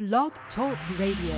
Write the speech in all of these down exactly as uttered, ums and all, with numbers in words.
Blog Talk Radio.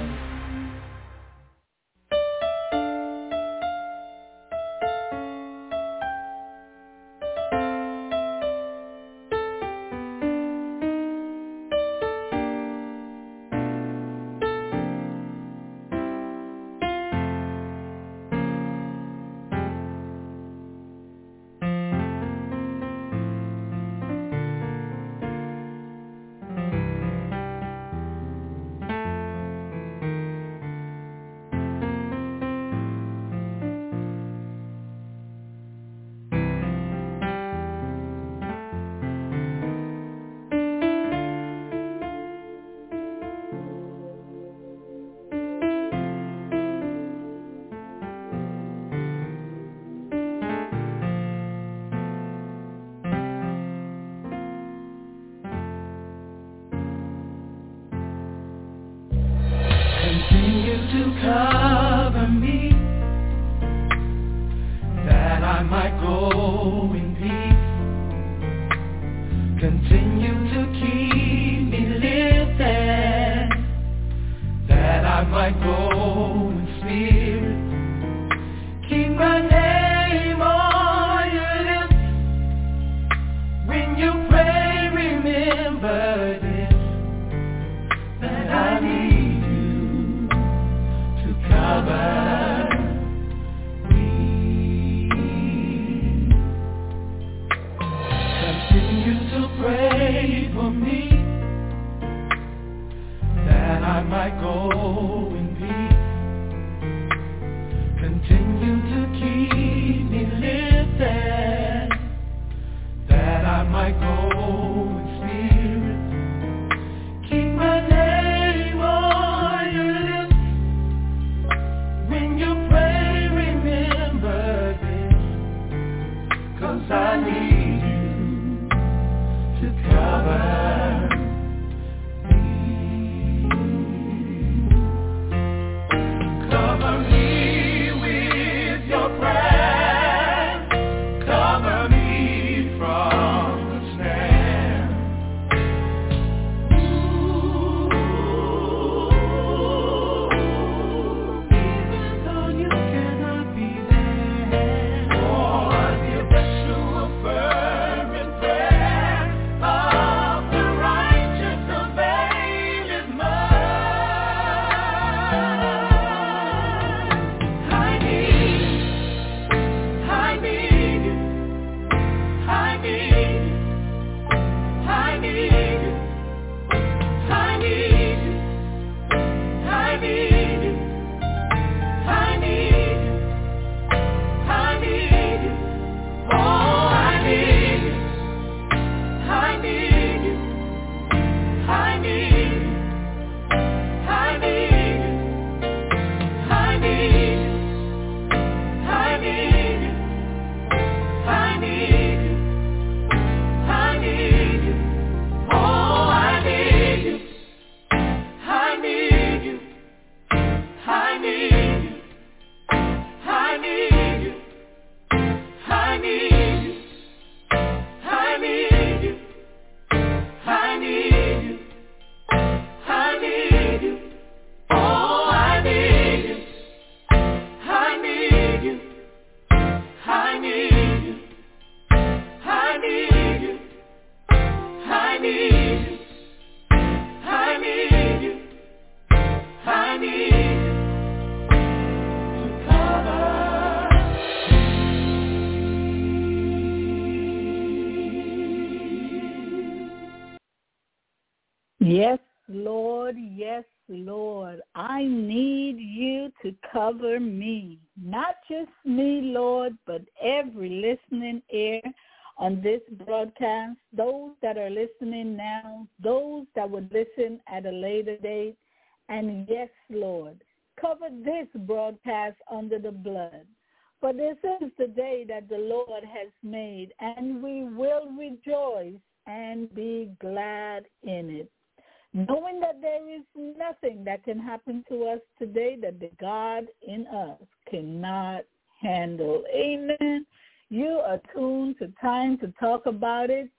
Yes, Lord, yes, Lord, I need you to cover me. Not just me, Lord, but every listening ear on this broadcast, those that are listening now, those that would listen at a later date. And yes, Lord, cover this broadcast under the blood. For this is the day that the Lord has made, and we will rejoice and be glad in it, knowing that there is nothing that can happen to us today that the God in us cannot handle. Amen. You are tuned to Time to Talk About It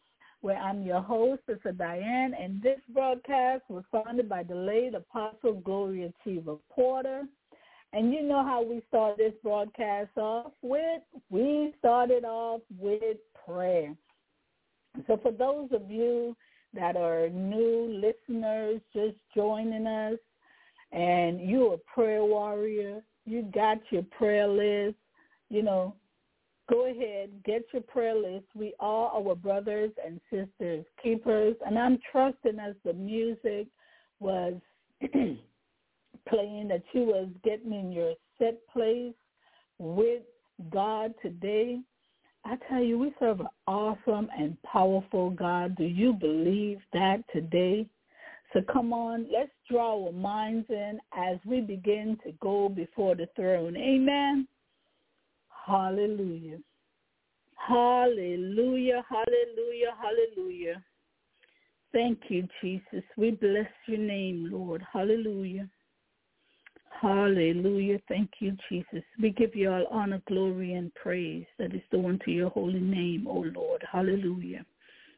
where I'm your host, Sister Diane, and this broadcast was founded by the late Apostle Gloria Chiva Porter. And you know how we start this broadcast off with? We started off with prayer. So for those of you that are new listeners just joining us, and you're a prayer warrior, you got your prayer list, you know, go ahead, get your prayer list. We are our brothers and sisters keepers, and I'm trusting as the music was playing that you was getting in your set place with God today. I tell you, we serve an awesome and powerful God. Do you believe that today? So come on, let's draw our minds in as we begin to go before the throne. Amen. Hallelujah. Hallelujah, hallelujah, hallelujah. Thank you, Jesus. We bless your name, Lord. Hallelujah. Hallelujah. Thank you, Jesus. We give you all honor, glory, and praise that is due unto your holy name, O Lord. Hallelujah.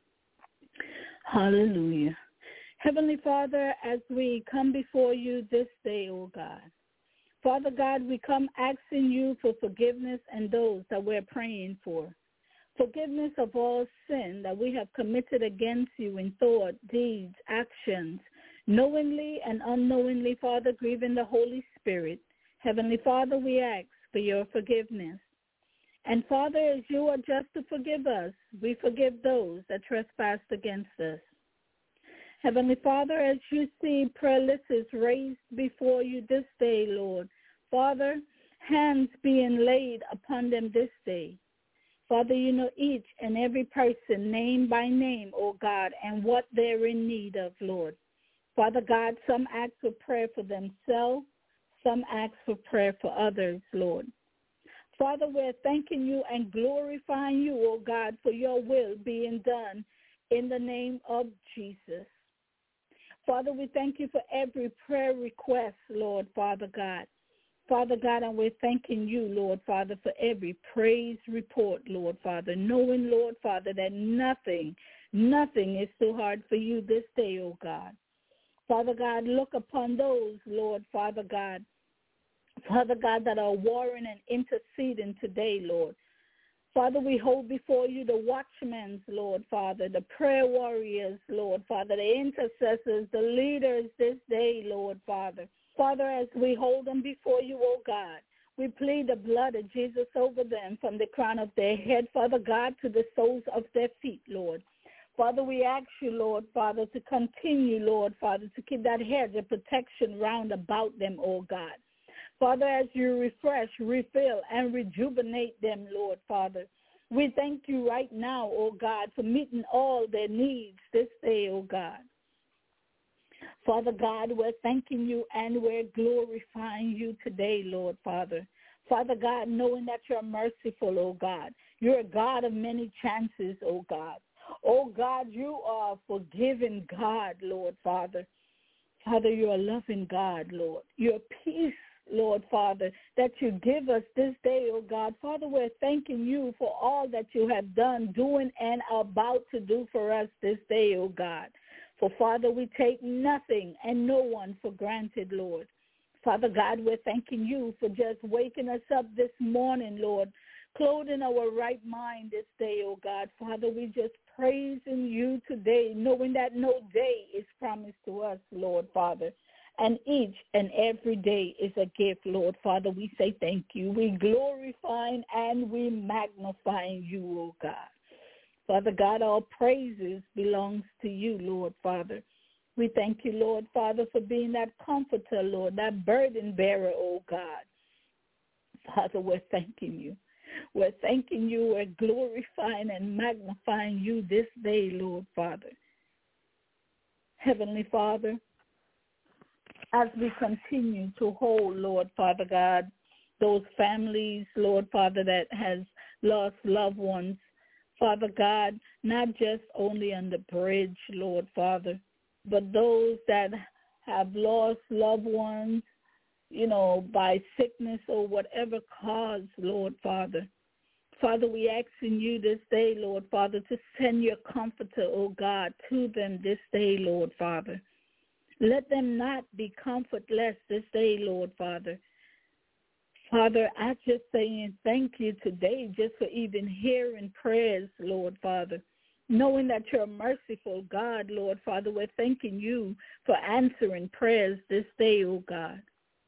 Hallelujah. Heavenly Father, as we come before you this day, O God, Father God, we come asking you for forgiveness and those that we're praying for. Forgiveness of all sin that we have committed against you in thought, deeds, actions, knowingly and unknowingly, Father, grieving the Holy Spirit. Heavenly Father, we ask for your forgiveness. And Father, as you are just to forgive us, we forgive those that trespass against us. Heavenly Father, as you see prayer lists raised before you this day, Lord, Father, hands being laid upon them this day. Father, you know each and every person name by name, oh God, and what they're in need of, Lord. Father God, some ask for prayer for themselves, some ask for prayer for others, Lord. Father, we're thanking you and glorifying you, oh God, for your will being done in the name of Jesus. Father, we thank you for every prayer request, Lord, Father God. Father God, and we're thanking you, Lord, Father, for every praise report, Lord, Father, knowing, Lord, Father, that nothing, nothing is too hard for you this day, oh God. Father God, look upon those, Lord, Father God, Father God, that are warring and interceding today, Lord. Father, we hold before you the watchmen, Lord, Father, the prayer warriors, Lord, Father, the intercessors, the leaders this day, Lord, Father. Father, as we hold them before you, oh God, we plead the blood of Jesus over them from the crown of their head, Father God, to the soles of their feet, Lord. Father, we ask you, Lord, Father, to continue, Lord, Father, to keep that hedge of protection round about them, oh God. Father, as you refresh, refill, and rejuvenate them, Lord, Father, we thank you right now, oh God, for meeting all their needs this day, oh God. Father God, we're thanking you and we're glorifying you today, Lord, Father. Father God, knowing that you're merciful, oh God. You're a God of many chances, oh God. Oh God, you are a forgiving God, Lord, Father. Father, you're a loving God, Lord. You're peace, Lord, Father, that you give us this day, oh God. Father, we're thanking you for all that you have done, doing, and about to do for us this day, oh God. For, Father, we take nothing and no one for granted, Lord. Father God, we're thanking you for just waking us up this morning, Lord, clothing our right mind this day, oh God. Father, we just praising you today, knowing that no day is promised to us, Lord, Father. And each and every day is a gift, Lord, Father. We say thank you. We glorifying and we magnifying you, oh God. Father God, all praises belongs to you, Lord, Father. We thank you, Lord, Father, for being that comforter, Lord, that burden bearer, oh God. Father, we're thanking you. We're thanking you. We're glorifying and magnifying you this day, Lord, Father. Heavenly Father, as we continue to hold, Lord, Father God, those families, Lord, Father, that has lost loved ones, Father God, not just only on the bridge, Lord, Father, but those that have lost loved ones, you know, by sickness or whatever cause, Lord, Father. Father, we ask in you this day, Lord Father, to send your comforter, oh God, to them this day, Lord Father. Let them not be comfortless this day, Lord Father. Father, I just saying thank you today just for even hearing prayers, Lord Father. Knowing that you're a merciful God, Lord Father, we're thanking you for answering prayers this day, oh God.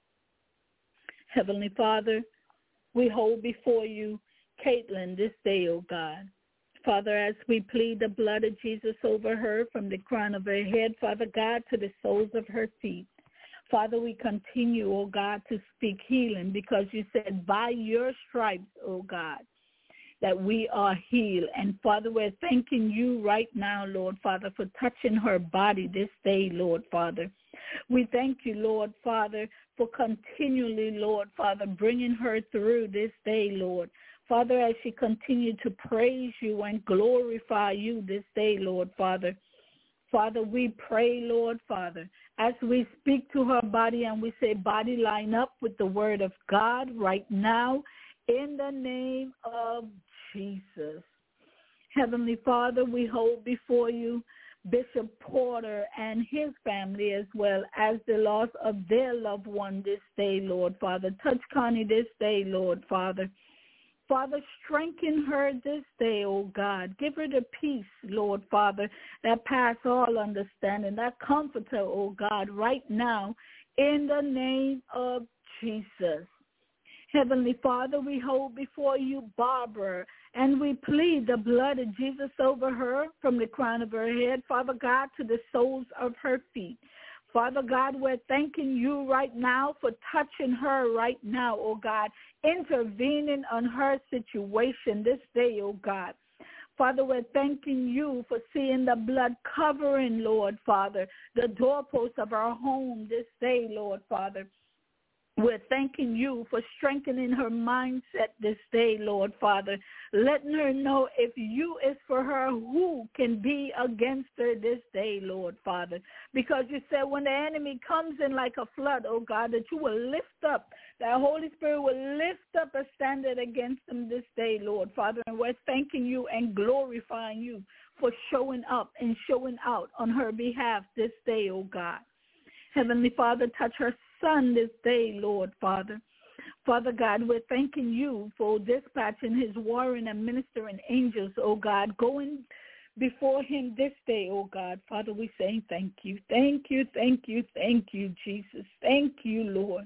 Heavenly Father, we hold before you Caitlin this day, oh God. Father, as we plead the blood of Jesus over her from the crown of her head, Father God, to the soles of her feet. Father, we continue, oh God, to speak healing because you said by your stripes, oh God, that we are healed. And Father, we're thanking you right now, Lord Father, for touching her body this day, Lord Father. We thank you, Lord Father, for continually, Lord Father, bringing her through this day, Lord. Father, as she continued to praise you and glorify you this day, Lord Father. Father, we pray, Lord Father, as we speak to her body and we say, body, line up with the word of God right now in the name of Jesus. Heavenly Father, we hold before you Bishop Porter and his family as well as the loss of their loved one this day, Lord Father. Touch Connie this day, Lord Father. Father, strengthen her this day, oh God. Give her the peace, Lord Father, that pass all understanding, that comforter, oh God, right now in the name of Jesus. Heavenly Father, we hold before you Barbara, and we plead the blood of Jesus over her from the crown of her head, Father God, to the soles of her feet. Father God, we're thanking you right now for touching her right now, oh God, intervening on her situation this day, oh God. Father, we're thanking you for seeing the blood covering, Lord Father, the doorposts of our home this day, Lord Father. We're thanking you for strengthening her mindset this day, Lord Father, letting her know if you is for her, who can be against her this day, Lord Father. Because you said when the enemy comes in like a flood, oh God, that you will lift up, that Holy Spirit will lift up a standard against them this day, Lord Father. And we're thanking you and glorifying you for showing up and showing out on her behalf this day, oh God. Heavenly Father, touch her son this day, Lord Father. Father God, we're thanking you for dispatching his warring and ministering angels, oh God, going before him this day, oh God. Father, we say thank you, thank you, thank you, thank you, Jesus. Thank you, Lord.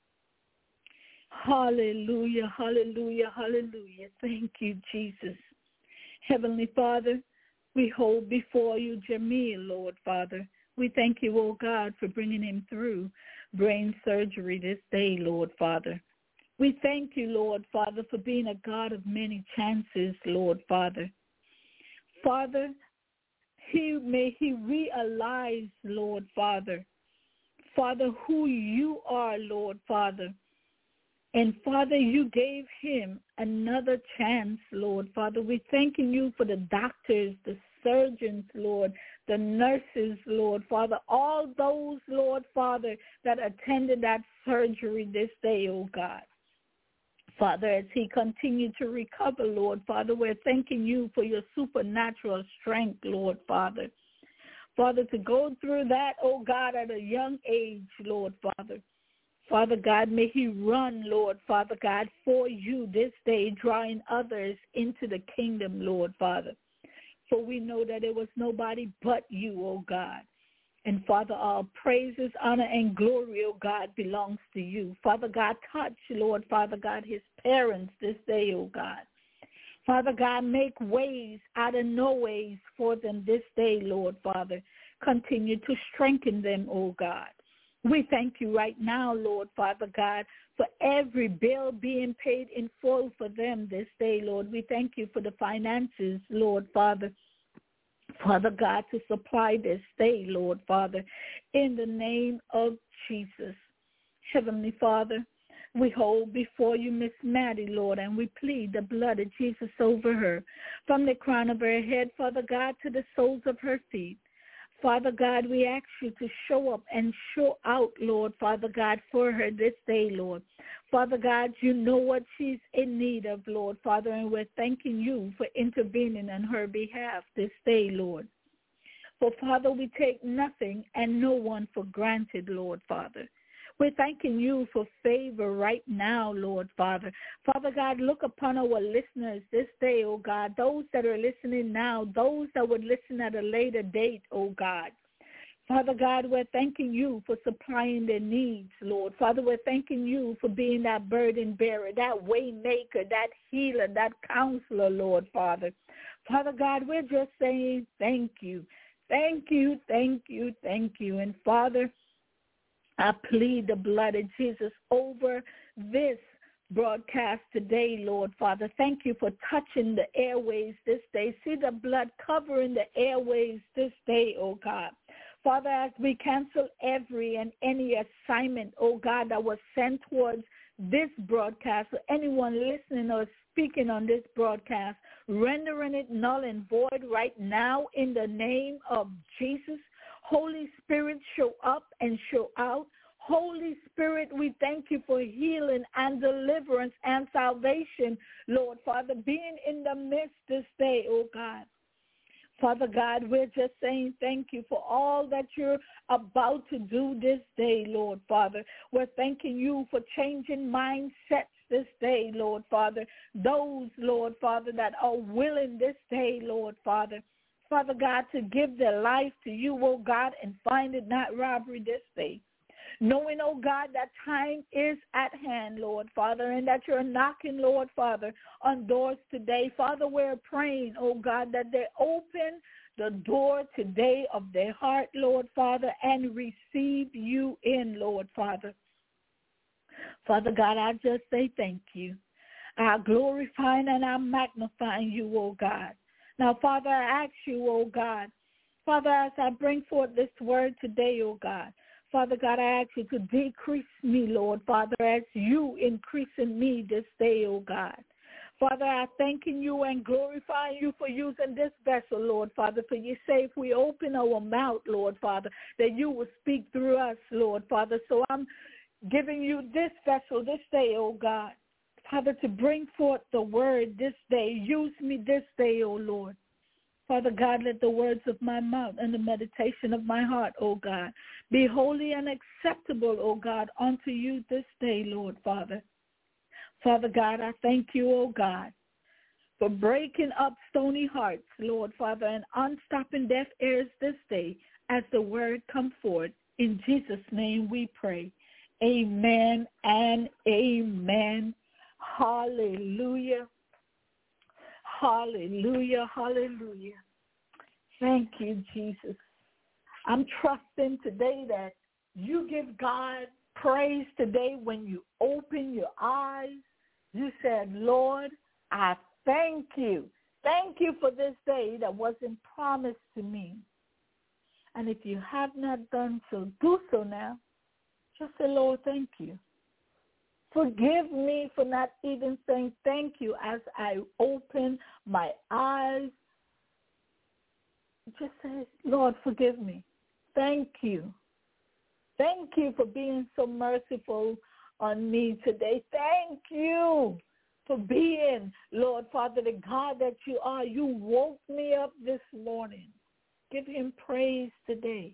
Hallelujah, hallelujah, hallelujah. Thank you, Jesus. Heavenly Father, we hold before you Jamil, Lord Father. We thank you, oh God, for bringing him through brain surgery this day, Lord Father. We thank you, Lord Father, for being a God of many chances, Lord Father. Father, he may he realize, Lord Father, Father, who you are, Lord Father. And Father, you gave him another chance, Lord Father. We're thanking you for the doctors, the surgeons, Lord, the nurses, Lord Father, all those, Lord Father, that attended that surgery this day, oh God. Father, as he continued to recover, Lord Father, we're thanking you for your supernatural strength, Lord Father. Father, to go through that, oh God, at a young age, Lord Father. Father God, may he run, Lord Father God, for you this day, drawing others into the kingdom, Lord Father. For we know that it was nobody but you, oh God. And Father, all praises, honor, and glory, oh God, belongs to you. Father God, touch, Lord Father God, his parents this day, oh God. Father God, make ways out of no ways for them this day, Lord Father. Continue to strengthen them, oh God. We thank you right now, Lord Father God, for every bill being paid in full for them this day, Lord. We thank you for the finances, Lord Father. Father God, to supply this day, Lord Father, in the name of Jesus. Heavenly Father, we hold before you Miss Maddie, Lord, and we plead the blood of Jesus over her, from the crown of her head, Father God, to the soles of her feet. Father God, we ask you to show up and show out, Lord, Father God, for her this day, Lord. Father God, you know what she's in need of, Lord, Father, and we're thanking you for intervening on her behalf this day, Lord. For, Father, we take nothing and no one for granted, Lord, Father. We're thanking you for favor right now, Lord, Father. Father God, look upon our listeners this day, oh God, those that are listening now, those that would listen at a later date, oh God. Father God, we're thanking you for supplying their needs, Lord. Father, we're thanking you for being that burden bearer, that way maker, that healer, that counselor, Lord, Father. Father God, we're just saying thank you. Thank you, thank you, thank you. And Father, I plead the blood of Jesus over this broadcast today, Lord, Father. Thank you for touching the airways this day. See the blood covering the airways this day, oh God. Father, as we cancel every and any assignment, oh God, that was sent towards this broadcast, or anyone listening or speaking on this broadcast, rendering it null and void right now in the name of Jesus. Holy Spirit, show up and show out. Holy Spirit, we thank you for healing and deliverance and salvation, Lord, Father, being in the midst this day, oh God. Father God, we're just saying thank you for all that you're about to do this day, Lord, Father. We're thanking you for changing mindsets this day, Lord, Father. Those, Lord, Father, that are willing this day, Lord, Father. Father God, to give their life to you, oh God, and find it not robbery this day. Knowing, oh God, that time is at hand, Lord, Father, and that you're knocking, Lord, Father, on doors today. Father, we're praying, oh God, that they open the door today of their heart, Lord, Father, and receive you in, Lord, Father. Father God, I just say thank you. I glorify and I magnify you, oh God. Now, Father, I ask you, oh God, Father, as I bring forth this word today, oh God, Father God, I ask you to decrease me, Lord, Father, as you increase in me this day, oh God. Father, I thanking you and glorifying you for using this vessel, Lord, Father, for you say if we open our mouth, Lord, Father, that you will speak through us, Lord, Father. So I'm giving you this vessel this day, oh God, Father, to bring forth the word this day. Use me this day, oh Lord. Father God, let the words of my mouth and the meditation of my heart, O God, be holy and acceptable, O God, unto you this day, Lord, Father. Father God, I thank you, O God, for breaking up stony hearts, Lord, Father, and unstopping deaf ears this day as the word come forth. In Jesus' name we pray. Amen and amen. Hallelujah. Hallelujah, hallelujah. Thank you, Jesus. I'm trusting today that you give God praise today when you open your eyes. You said, Lord, I thank you. Thank you for this day that wasn't promised to me. And if you have not done so, do so now. Just say, Lord, thank you. Forgive me for not even saying thank you as I open my eyes. Just say, Lord, forgive me. Thank you. Thank you for being so merciful on me today. Thank you for being, Lord, Father, the God that you are. You woke me up this morning. Give him praise today.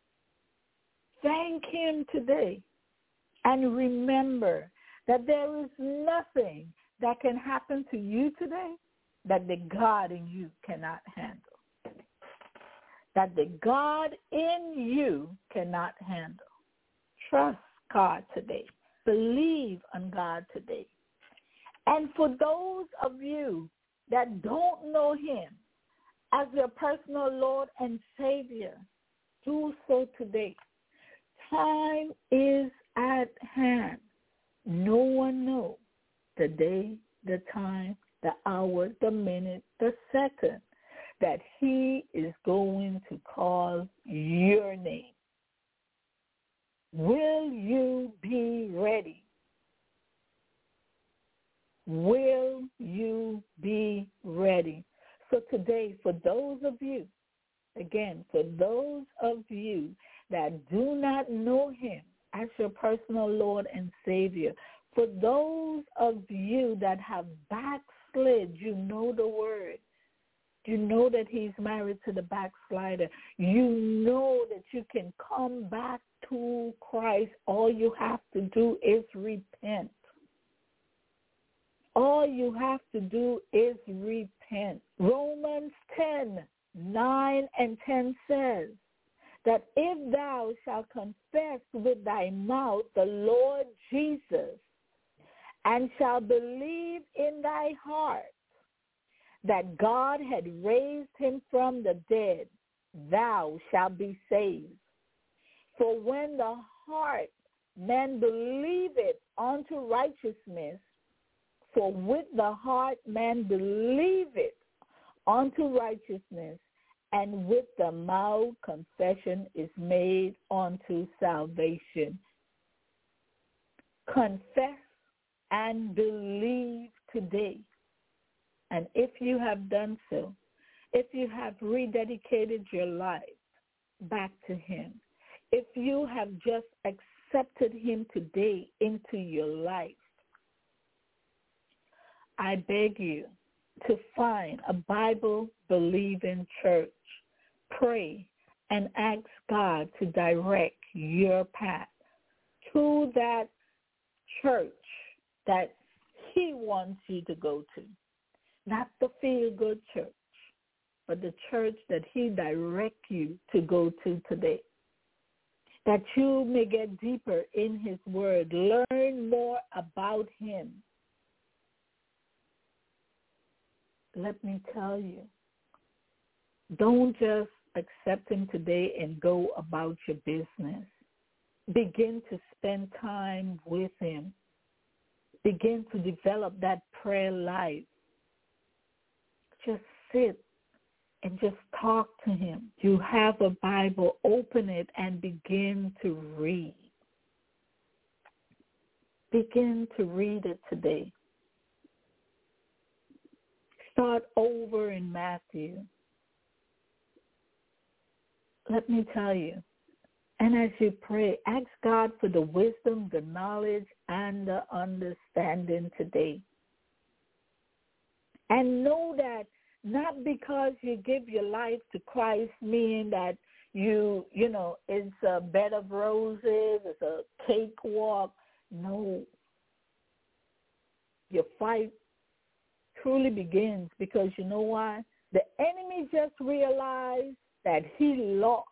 Thank him today. And remember that there is nothing that can happen to you today that the God in you cannot handle. That the God in you cannot handle. Trust God today. Believe on God today. And for those of you that don't know him as your personal Lord and Savior, do so today. Time is at hand. No one knows the day, the time, the hour, the minute, the second that he is going to call your name. Will you be ready? Will you be ready? So today, for those of you, again, for those of you that do not know him as your personal Lord and Savior, For those of you that have backslid, you know the word. You know that he's married to the backslider. You know that you can come back to Christ. All you have to do is repent. All you have to do is repent. Romans ten, nine and ten says that if thou shalt confess with thy mouth the Lord Jesus and shalt believe in thy heart that God had raised him from the dead, thou shalt be saved. For when the heart man believeth unto righteousness, for with the heart man believeth unto righteousness, and with the mouth confession is made unto salvation. Confess and believe today. And if you have done so, if you have rededicated your life back to him, if you have just accepted him today into your life, I beg you to find a Bible-believing church. Pray and ask God to direct your path to that church that he wants you to go to. Not the feel-good church, but the church that he directs you to go to today. That you may get deeper in his word, learn more about him. Let me tell you, don't just accept him today and go about your business. Begin to spend time with him. Begin to develop that prayer life. Just sit and just talk to him. You have a Bible, open it and begin to read. Begin to read it today. Start over in Matthew. Let me tell you, and as you pray, ask God for the wisdom, the knowledge, and the understanding today. And know that not because you give your life to Christ, meaning that you, you know, it's a bed of roses, it's a cakewalk. No. Your fight truly begins because you know why? The enemy just realized that he lost.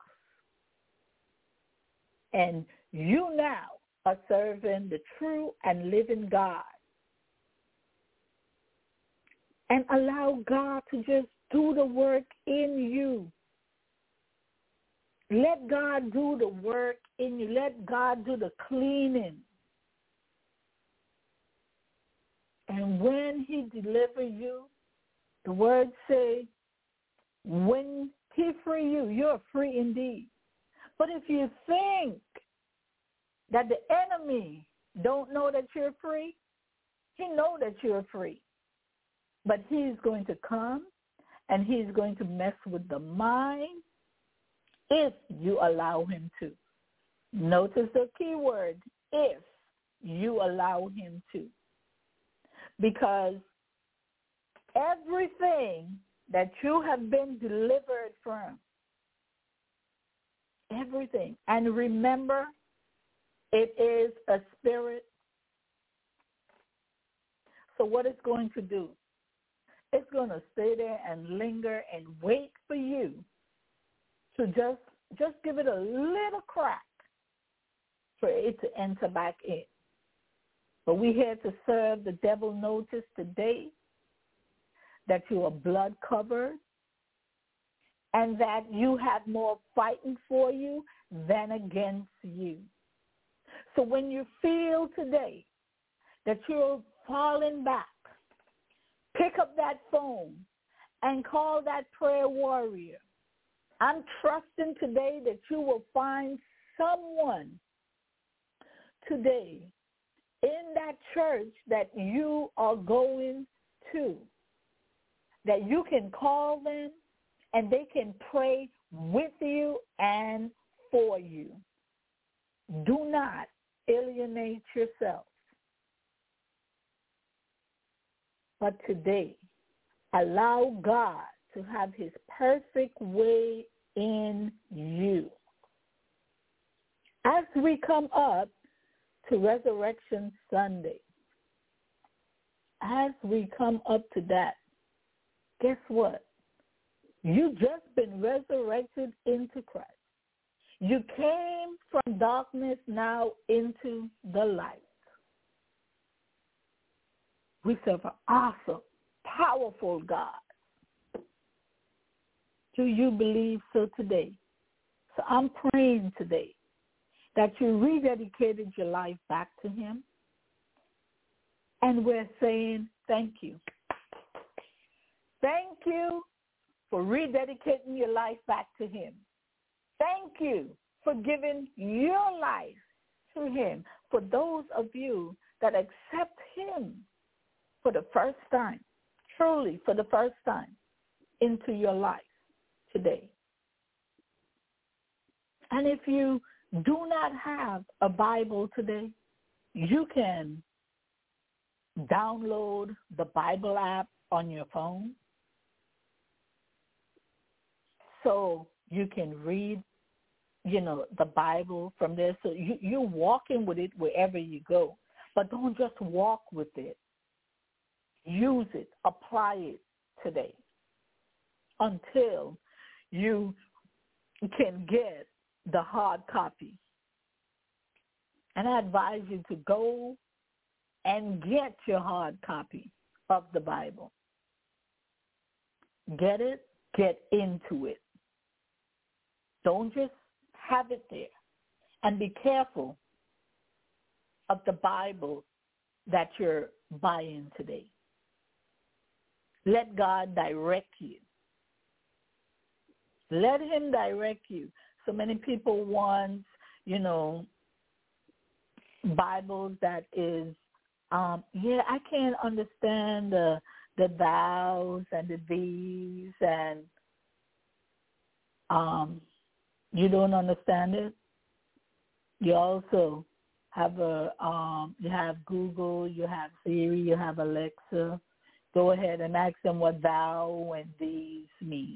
And you now are serving the true and living God. And allow God to just do the work in you. Let God do the work in you. Let God do the cleaning. And when he delivers you, the words say, when he free you, you're free indeed. But if you think that the enemy don't know that you're free, he know that you're free. But he's going to come and he's going to mess with the mind if you allow him to. Notice the key word, if you allow him to. Because everything that you have been delivered from, everything, and remember, it is a spirit. So what it's going to do, it's going to stay there and linger and wait for you to just, just give it a little crack for it to enter back in. But we're here to serve the devil notice today that you are blood covered and that you have more fighting for you than against you. So when you feel today that you're falling back, pick up that phone and call that prayer warrior. I'm trusting today that you will find someone today in that church that you are going to, that you can call them and they can pray with you and for you. Do not alienate yourself. But today, allow God to have his perfect way in you. As we come up to Resurrection Sunday, as we come up to that, guess what? You've just been resurrected into Christ. You came from darkness now into the light. We serve an awesome, powerful God. Do you believe so today? So I'm praying today that you rededicated your life back to him. And we're saying thank you. Thank you for rededicating your life back to him. Thank you for giving your life to him. For those of you that accept him for the first time, truly for the first time into your life today. And if you do not have a Bible today, you can download the Bible app on your phone so you can read, you know, the Bible from there. So you, you're walking with it wherever you go. But don't just walk with it. Use it. Apply it today until you can get the hard copy. And I advise you to go and get your hard copy of the Bible. Get it, get into it. Don't just have it there. And be careful of the Bible that you're buying today. Let God direct you. Let him direct you. So many people want, you know, Bibles that is, um, yeah, I can't understand the the thous and the these, and um, you don't understand it. You also have a, um, you have Google, you have Siri, you have Alexa. Go ahead and ask them what thou and these mean.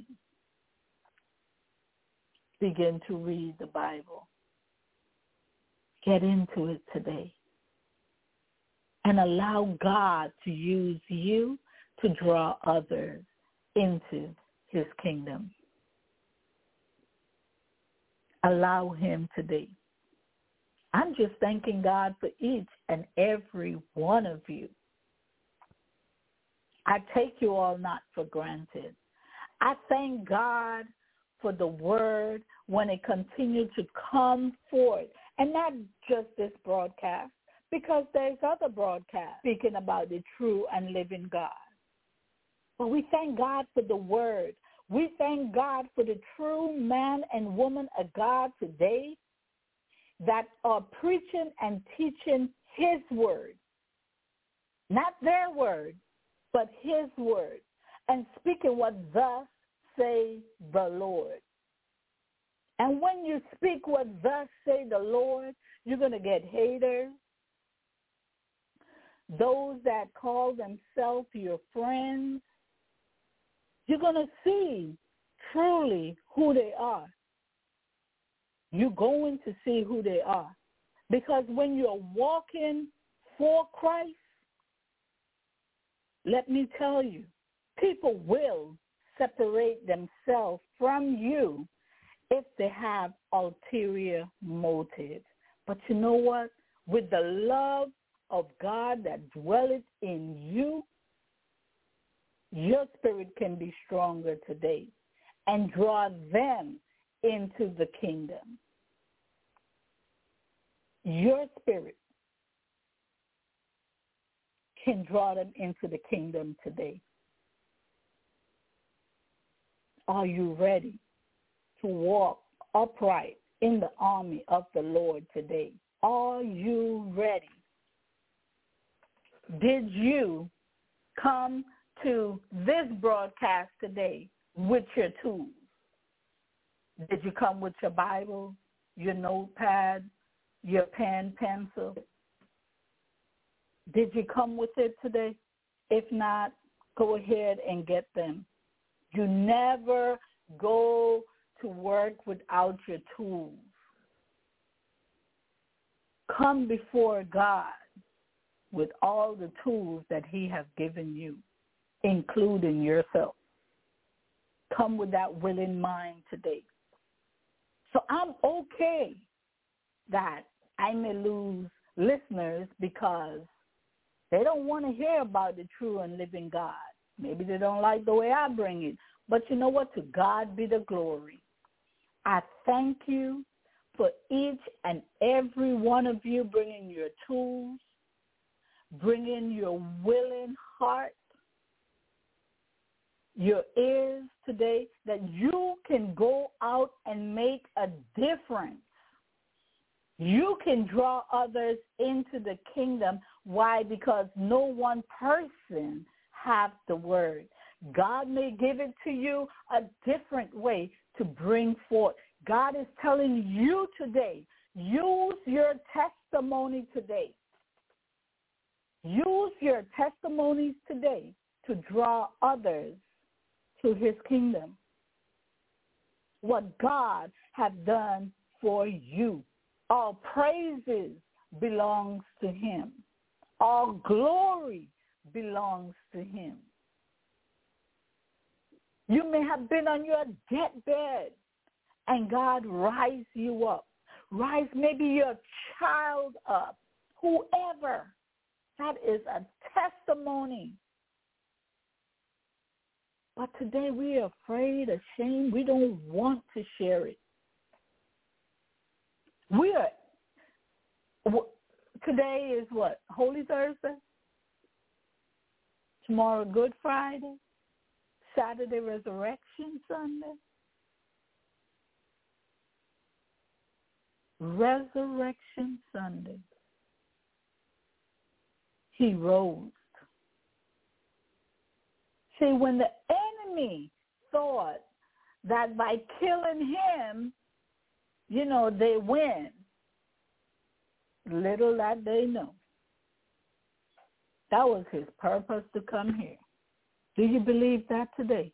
Begin to read the Bible. Get into it today. And allow God to use you to draw others into his kingdom. Allow him today. I'm just thanking God for each and every one of you. I take you all not for granted. I thank God for the word when it continued to come forth. And not just this broadcast, because there's other broadcasts speaking about the true and living God. But we thank God for the word. We thank God for the true man and woman of God today that are preaching and teaching his word. Not their word, but his word. And speaking what thus say the Lord. And when you speak what thus say the Lord, you're going to get haters, those that call themselves your friends. You're going to see truly who they are. You're going to see who they are. Because when you're walking for Christ, let me tell you, people will separate themselves from you if they have ulterior motives. But you know what? With the love of God that dwelleth in you, your spirit can be stronger today and draw them into the kingdom. Your spirit can draw them into the kingdom today. Are you ready to walk upright in the army of the Lord today? Are you ready? Did you come to this broadcast today with your tools? Did you come with your Bible, your notepad, your pen, pencil? Did you come with it today? If not, go ahead and get them. You never go to work without your tools. Come before God with all the tools that he has given you, including yourself. Come with that willing mind today. So I'm okay that I may lose listeners because they don't want to hear about the true and living God. Maybe they don't like the way I bring it. But you know what? To God be the glory. I thank you for each and every one of you bringing your tools, bringing your willing heart, your ears today, that you can go out and make a difference. You can draw others into the kingdom. Why? Because no one person has the word. God may give it to you a different way to bring forth. God is telling you today, use your testimony today. Use your testimonies today to draw others to his kingdom. What God has done for you. All praises belongs to him. All glory belongs to him. You may have been on your deathbed and God rise you up. Rise maybe your child up. Whoever. That is a testimony. But today we are afraid, ashamed. We don't want to share it. We are, today is what? Holy Thursday? Tomorrow, Good Friday? Saturday, Resurrection Sunday? Resurrection Sunday. He rose. See, when the enemy thought that by killing him, you know, they win, little that they know. That was his purpose to come here. Do you believe that today?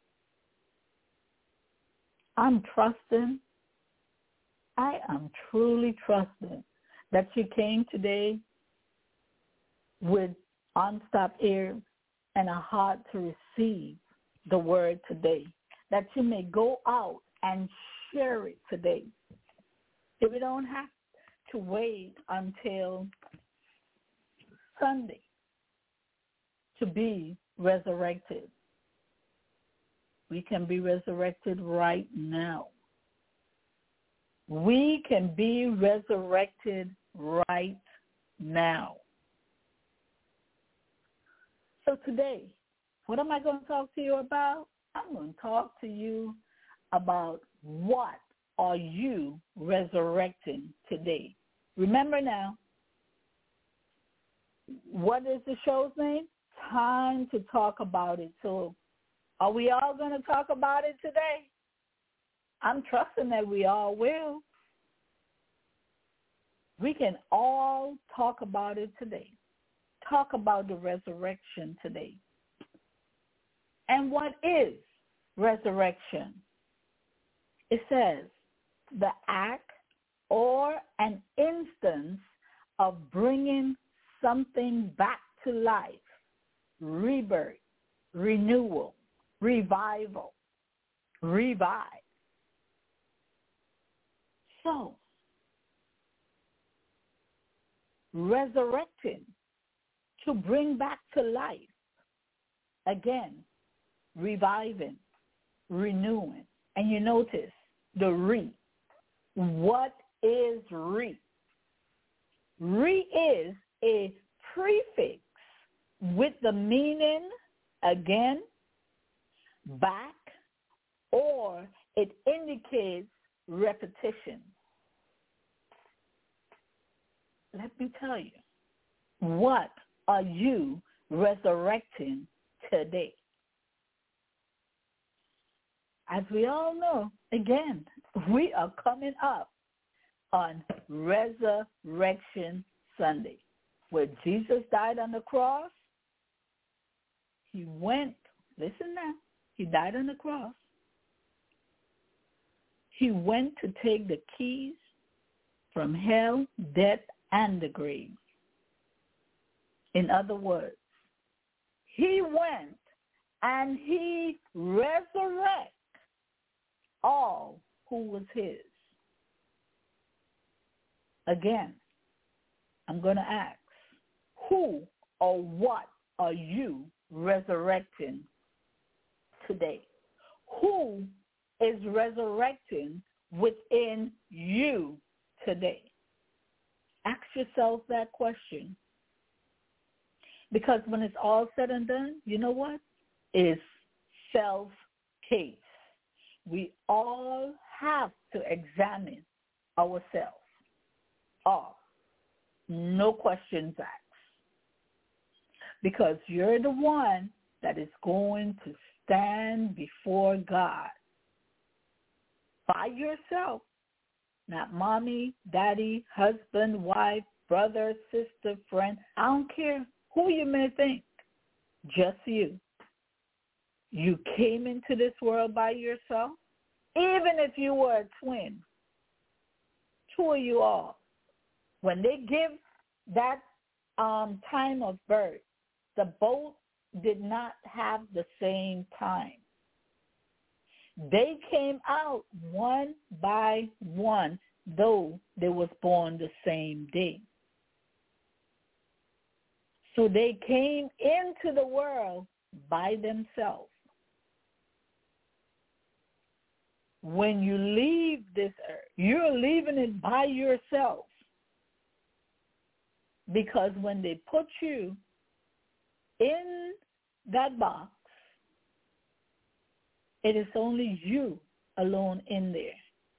I'm trusting. I am truly trusting that you came today with unstopped ears and a heart to receive the word today, that you may go out and share it today. If we don't have to wait until Sunday to be resurrected, we can be resurrected right now. We can be resurrected right now. So today, what am I going to talk to you about? I'm going to talk to you about what are you resurrecting today. Remember now, what is the show's name? Time to talk about it. So are we all going to talk about it today? I'm trusting that we all will. We can all talk about it today. Talk about the resurrection today. And what is resurrection? It says the act or an instance of bringing something back to life, rebirth, renewal, revival, revive. So, resurrecting, to bring back to life, again, reviving, renewing. And you notice the re. What is re? Re is a prefix with the meaning, again, back, or it indicates repetition. Let me tell you, what are you resurrecting today? As we all know, again, we are coming up on Resurrection Sunday, where Jesus died on the cross, He went, listen now, he died on the cross. He went to take the keys from hell, death, and the grave. In other words, he went and he resurrected all who was his. Again, I'm going to ask, who or what are you resurrecting today? Who is resurrecting within you today? Ask yourself that question. Because when it's all said and done, you know what? It's self-case. We all have to examine ourselves. All. No questions asked. Because you're the one that is going to stand before God by yourself. Not mommy, daddy, husband, wife, brother, sister, friend. I don't care who you may think. Just you. You came into this world by yourself. Even if you were a twin. Two of you all. When they give that um, time of birth, the both did not have the same time. They came out one by one, though they was born the same day. So they came into the world by themselves. When you leave this earth, you're leaving it by yourself. Because when they put you in that box, it is only you alone in there.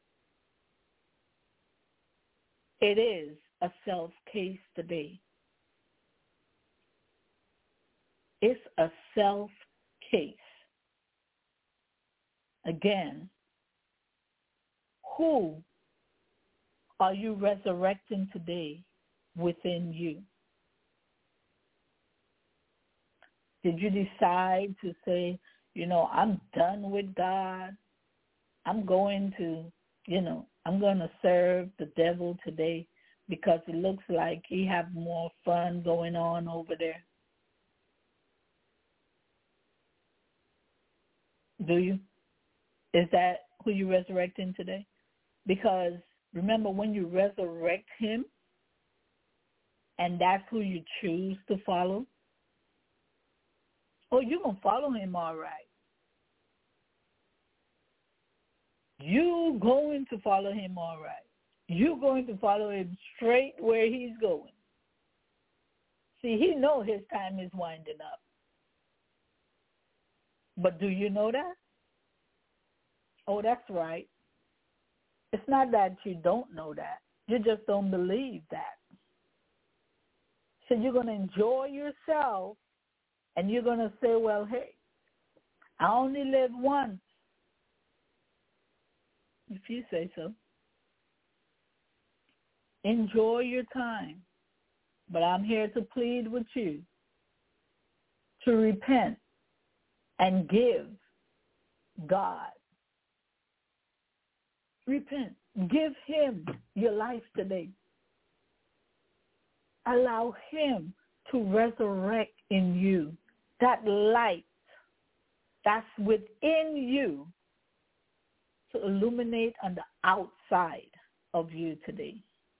It is a self-case today. It's a self-case. Again, who are you resurrecting today within you? Did you decide to say, you know, I'm done with God. I'm going to, you know, I'm going to serve the devil today because it looks like he have more fun going on over there? Do you? Is that who you're resurrecting today? Because remember, when you resurrect him, and that's who you choose to follow, oh, you're going to follow him all right. You're going to follow him all right. You're going to follow him straight where he's going. See, he knows his time is winding up. But do you know that? Oh, that's right. It's not that you don't know that. You just don't believe that. So you're going to enjoy yourself, and you're going to say, well, hey, I only live once. If you say so. Enjoy your time. But I'm here to plead with you to repent and give God. Repent. Give him your life today. Allow him to resurrect in you that light that's within you to illuminate on the outside of you today.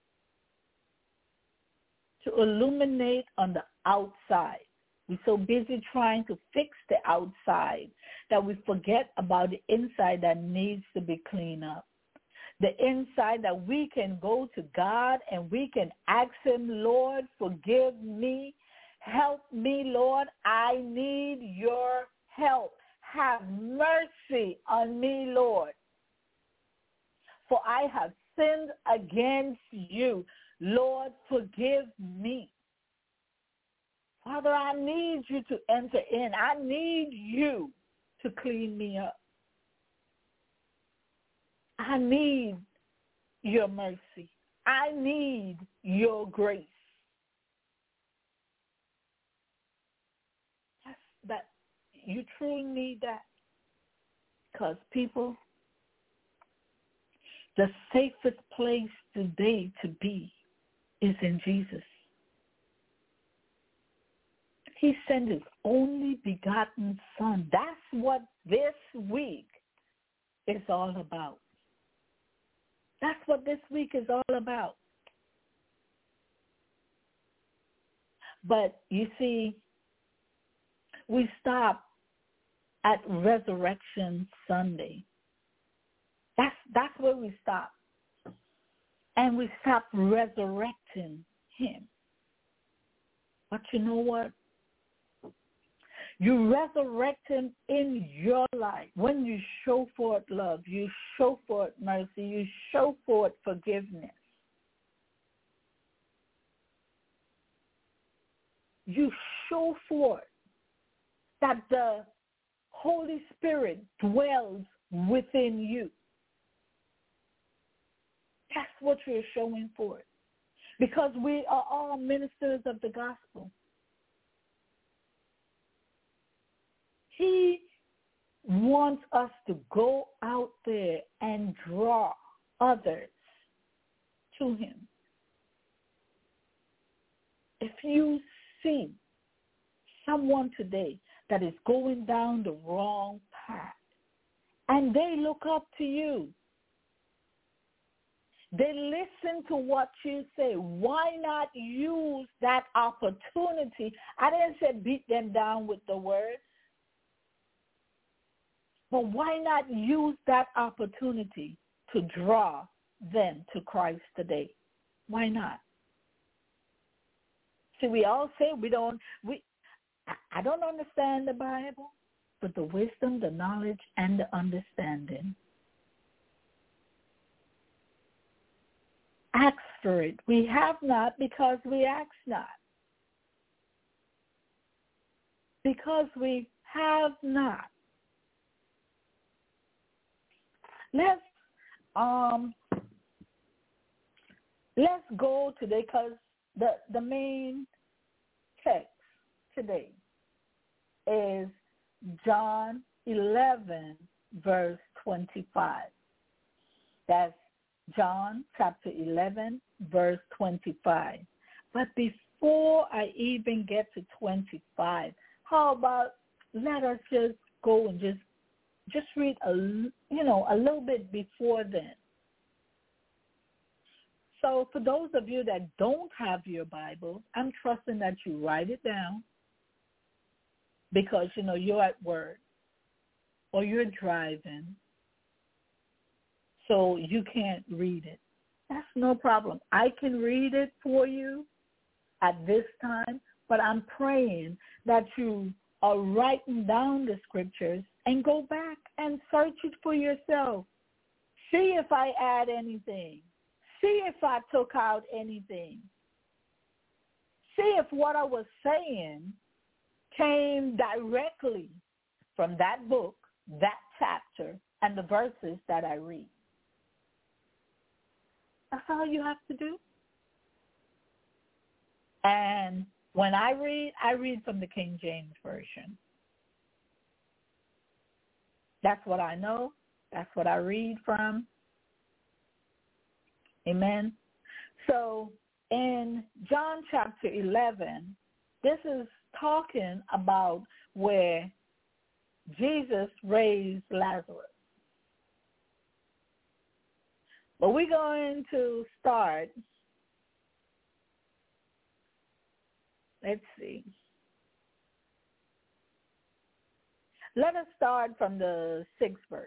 To illuminate on the outside. We're so busy trying to fix the outside that we forget about the inside that needs to be cleaned up. The inside that we can go to God and we can ask him, Lord, forgive me. Help me, Lord. I need your help. Have mercy on me, Lord. For I have sinned against you. Lord, forgive me. Father, I need you to enter in. I need you to clean me up. I need your mercy. I need your grace. That's, that, you truly need that. Because people, the safest place today to be is in Jesus. He sent his only begotten Son. That's what this week is all about. That's what this week is all about. But you see, we stop at Resurrection Sunday. That's that's where we stop. And we stop resurrecting him. But you know what? You resurrect him in your life. When you show forth love, you show forth mercy, you show forth forgiveness. You show forth that the Holy Spirit dwells within you. That's what you're showing forth. Because we are all ministers of the gospel. He wants us to go out there and draw others to him. If you see someone today that is going down the wrong path and they look up to you, they listen to what you say, why not use that opportunity? I didn't say beat them down with the words. But why not use that opportunity to draw them to Christ today? Why not? See, we all say we don't, we, I don't understand the Bible, but the wisdom, the knowledge, and the understanding. Ask for it. We have not because we ask not. Because we have not. Let's um let's go today because the the main text today is John eleven verse twenty-five. That's John chapter eleven verse twenty-five. But before I even get to twenty-five, how about let us just go and just Just read a, you know, a little bit before then. So for those of you that don't have your Bible, I'm trusting that you write it down because, you know, you're at work or you're driving, so you can't read it. That's no problem. I can read it for you at this time, but I'm praying that you are writing down the scriptures and go back and search it for yourself. See if I add anything. See if I took out anything. See if what I was saying came directly from that book, that chapter, and the verses that I read. That's all you have to do. And when I read, I read from the King James Version. That's what I know. That's what I read from. Amen. So in John chapter eleven, this is talking about where Jesus raised Lazarus. But we're going to start, let's see. Let us start from the sixth verse.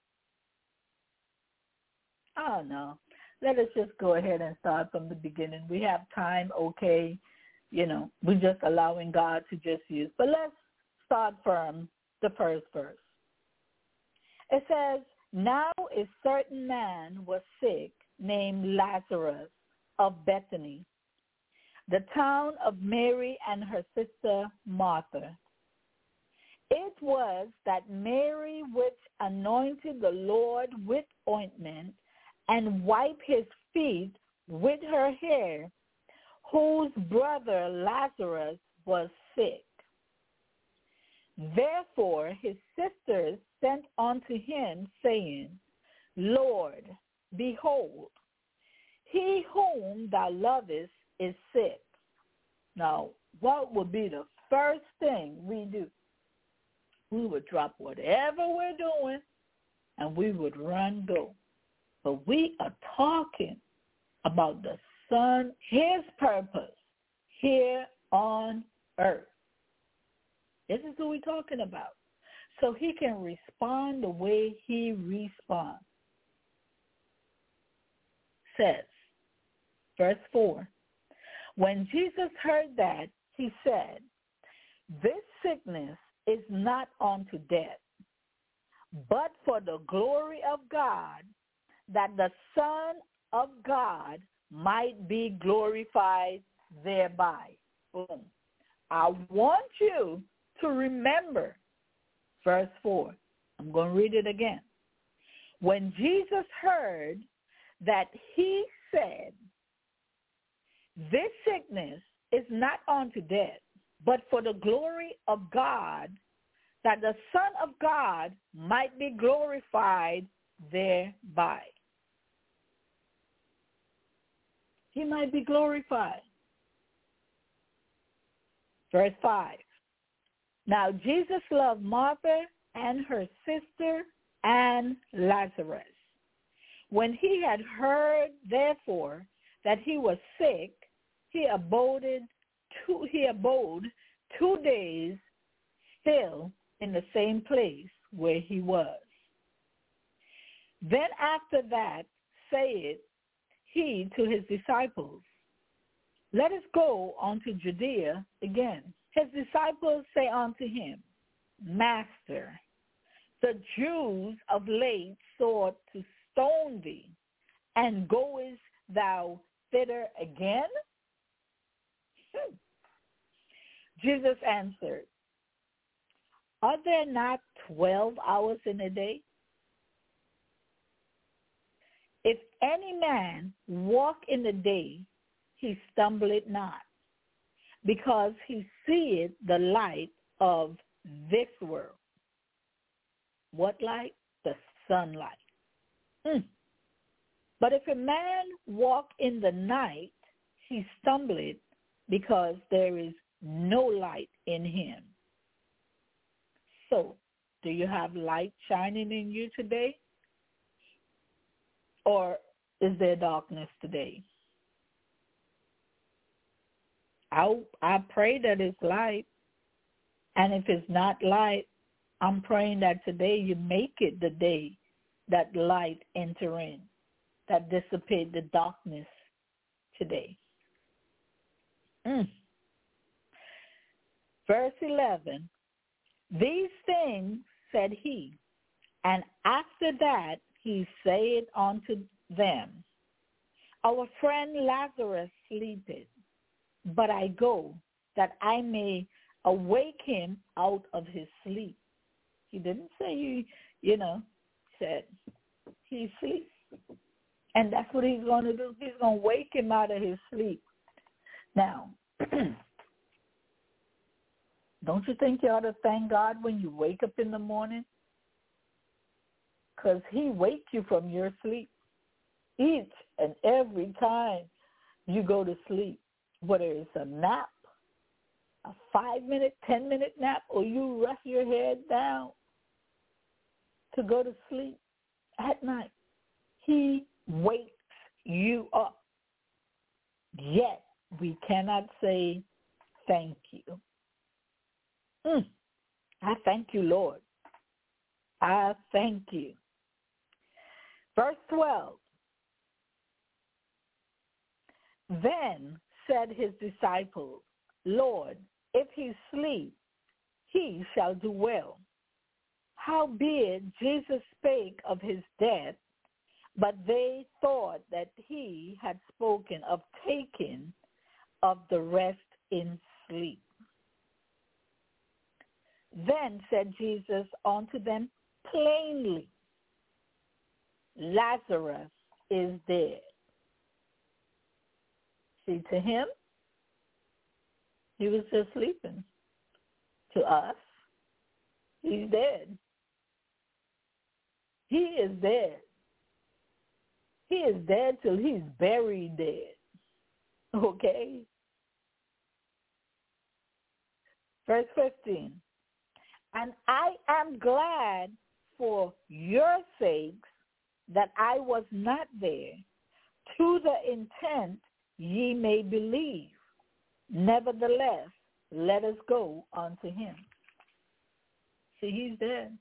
Oh, no. Let us just go ahead and start from the beginning. We have time, okay. You know, we're just allowing God to just use. But let's start from the first verse. It says, now a certain man was sick named Lazarus of Bethany, the town of Mary and her sister Martha. It was that Mary which anointed the Lord with ointment and wiped his feet with her hair, whose brother Lazarus was sick. Therefore his sisters sent unto him, saying, Lord, behold, he whom thou lovest is sick. Now, what would be the first thing we do? We would drop whatever we're doing and we would run go. But we are talking about the Son, his purpose here on earth. This is who we're talking about. So he can respond the way he responds. Says, verse four, when Jesus heard that, he said, this sickness is not unto death, but for the glory of God, that the Son of God might be glorified thereby. Boom. I want you to remember verse four. I'm going to read it again. When Jesus heard that, he said, this sickness is not unto death, but for the glory of God, that the Son of God might be glorified thereby. He might be glorified. Verse five. Now Jesus loved Martha and her sister and Lazarus. When he had heard, therefore, that he was sick, he abode two, he abode two days still in the same place where he was. Then after that saith he to his disciples, let us go unto Judea again. His disciples say unto him, Master, the Jews of late sought to stone thee, and goest thou thither again? Hmm. Jesus answered, are there not twelve hours in a day? If any man walk in the day, he stumbleth not, because he seeth the light of this world. What light? The sunlight. Mm. But if a man walk in the night, he stumbleth, because there is no light in him. So, do you have light shining in you today? Or is there darkness today? I, I pray that it's light. And if it's not light, I'm praying that today you make it the day that light enter in, that dissipate the darkness today. Mm. Verse eleven, these things said he, and after that he said unto them, our friend Lazarus sleepeth, but I go that I may awake him out of his sleep. He didn't say, he, you know, said he sleeps. And that's what he's going to do. He's going to wake him out of his sleep. Now, don't you think you ought to thank God when you wake up in the morning? Because he wakes you from your sleep each and every time you go to sleep, whether it's a nap, a five-minute, ten-minute nap, or you rest your head down to go to sleep at night. He wakes you up. Yet we cannot say thank you. Mm. I thank you, Lord. I thank you. Verse twelve. Then said his disciples, Lord, if he sleep, he shall do well. Howbeit Jesus spake of his death, but they thought that he had spoken of taking of the rest in sleep. Then said Jesus unto them plainly, Lazarus is dead. See, to him, he was just sleeping. To us, He's dead. He is dead. He is dead till he's buried dead. Okay? Verse fifteen. And I am glad for your sakes that I was not there, to the intent ye may believe. Nevertheless, let us go unto him. See, he's dead.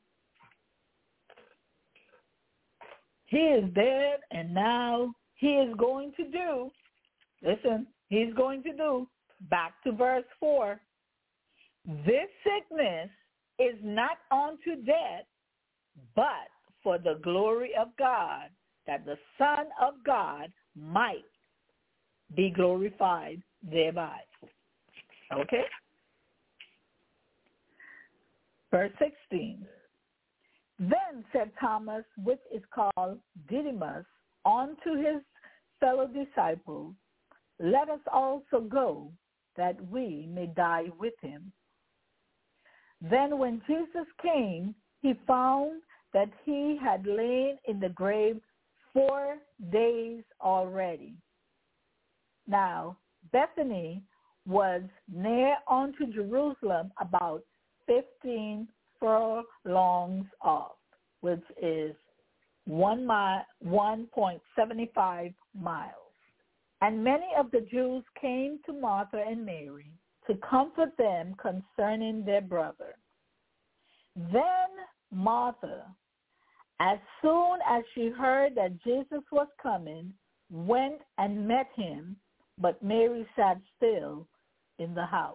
He is dead, and now he is going to do, listen, he's going to do, back to verse four, this sickness is not unto death, but for the glory of God, that the Son of God might be glorified thereby. Okay? Verse sixteen. Then said Thomas, which is called Didymus, unto his fellow disciples, let us also go, that we may die with him. Then when Jesus came, he found that he had lain in the grave four days already. Now, Bethany was near unto Jerusalem, about fifteen furlongs off, which is one mile, one point seven five miles. And many of the Jews came to Martha and Mary to comfort them concerning their brother. Then Martha, as soon as she heard that Jesus was coming, went and met him, but Mary sat still in the house.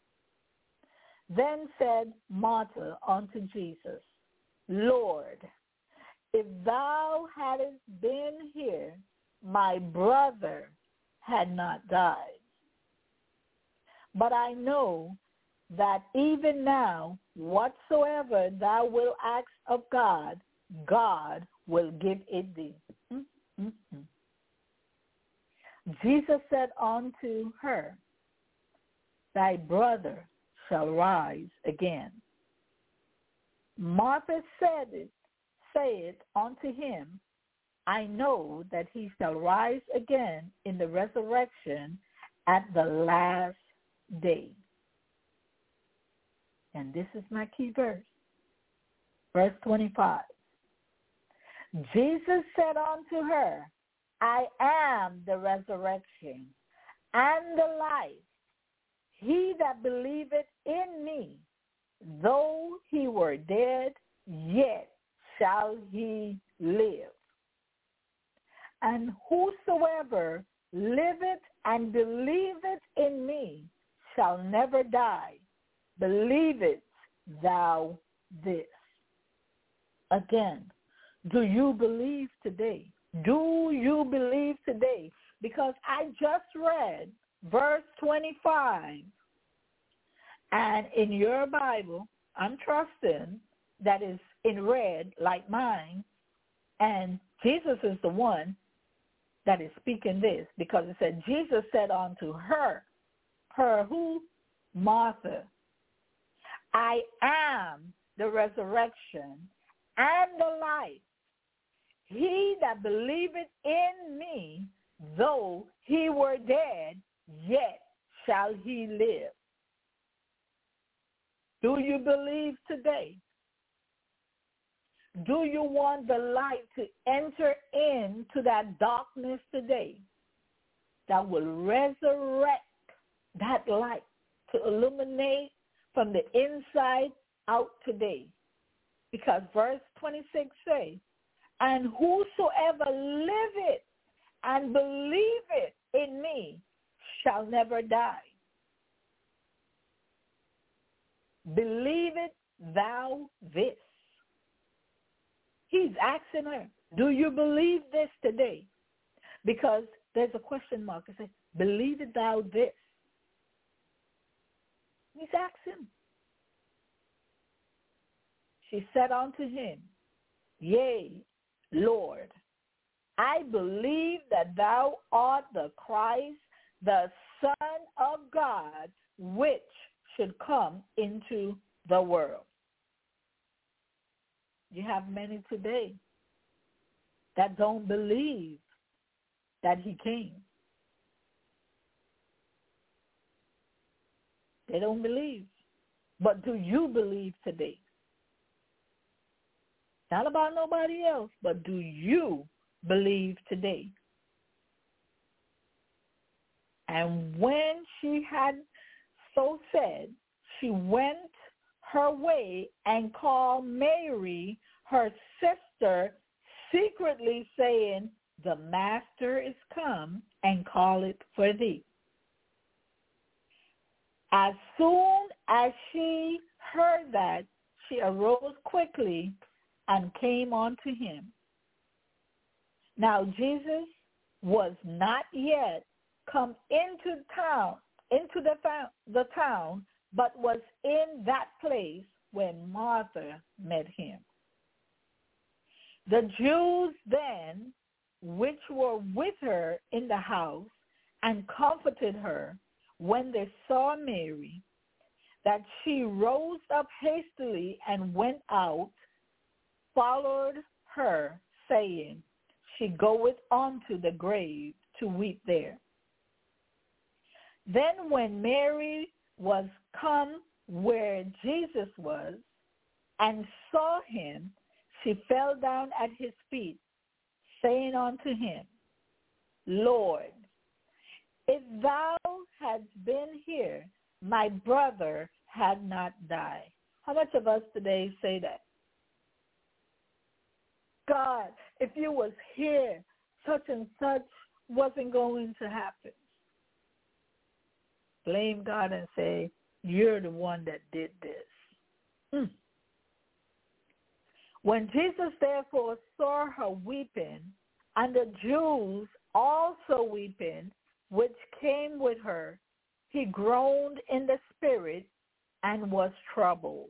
Then said Martha unto Jesus, Lord, if thou hadst been here, my brother had not died. But I know that even now, whatsoever thou wilt ask of God, God will give it thee. Mm-hmm. Jesus said unto her, thy brother shall rise again. Martha said it, saith unto him, I know that he shall rise again in the resurrection at the last day. And this is my key verse. Verse twenty-five. Jesus said unto her, I am the resurrection and the life. He that believeth in me, though he were dead, yet shall he live. And whosoever liveth and believeth in me shall never die. Believest thou this? Again, do you believe today? Do you believe today? Because I just read verse twenty-five, and in your Bible, I'm trusting that is in red like mine, and Jesus is the one that is speaking this, because it said, Jesus said unto her, her who? Martha, I am the resurrection and the life. He that believeth in me, though he were dead, yet shall he live. Do you believe today? Do you want the light to enter into that darkness today that will resurrect that light to illuminate from the inside out today? Because verse twenty-six says, and whosoever liveth and believeth in me shall never die. Believest thou this? He's asking her, do you believe this today? Because there's a question mark. It says, believest thou this? He's asking. She said unto him, yea, Lord, I believe that thou art the Christ, the Son of God, which should come into the world. You have many today that don't believe that he came. They don't believe. But do you believe today? Not about nobody else, but do you believe today? And when she had so said, she went her way and called Mary, her sister, secretly saying, the master is come and calleth for thee. As soon as she heard that, she arose quickly and came unto him. Now Jesus was not yet come into town, into the, the town, but was in that place when Martha met him. The Jews then, which were with her in the house, and comforted her when they saw Mary, that she rose up hastily and went out, followed her, saying, she goeth unto the grave to weep there. Then when Mary was come where Jesus was, and saw him, she fell down at his feet, saying unto him, Lord, if thou hadst been here, my brother had not died. How much of us today say that? God, if you was here, such and such wasn't going to happen. Blame God and say, you're the one that did this. Mm. When Jesus therefore saw her weeping, and the Jews also weeping, which came with her, he groaned in the spirit and was troubled,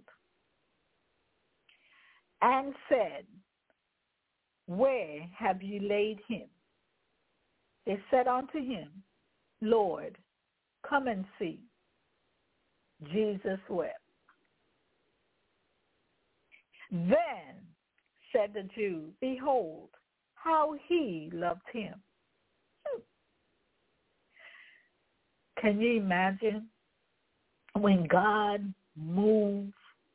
and said, where have you laid him? They said unto him, Lord, come and see. Jesus wept. Then said the Jews, behold, how he loved him. Can you imagine when God moves,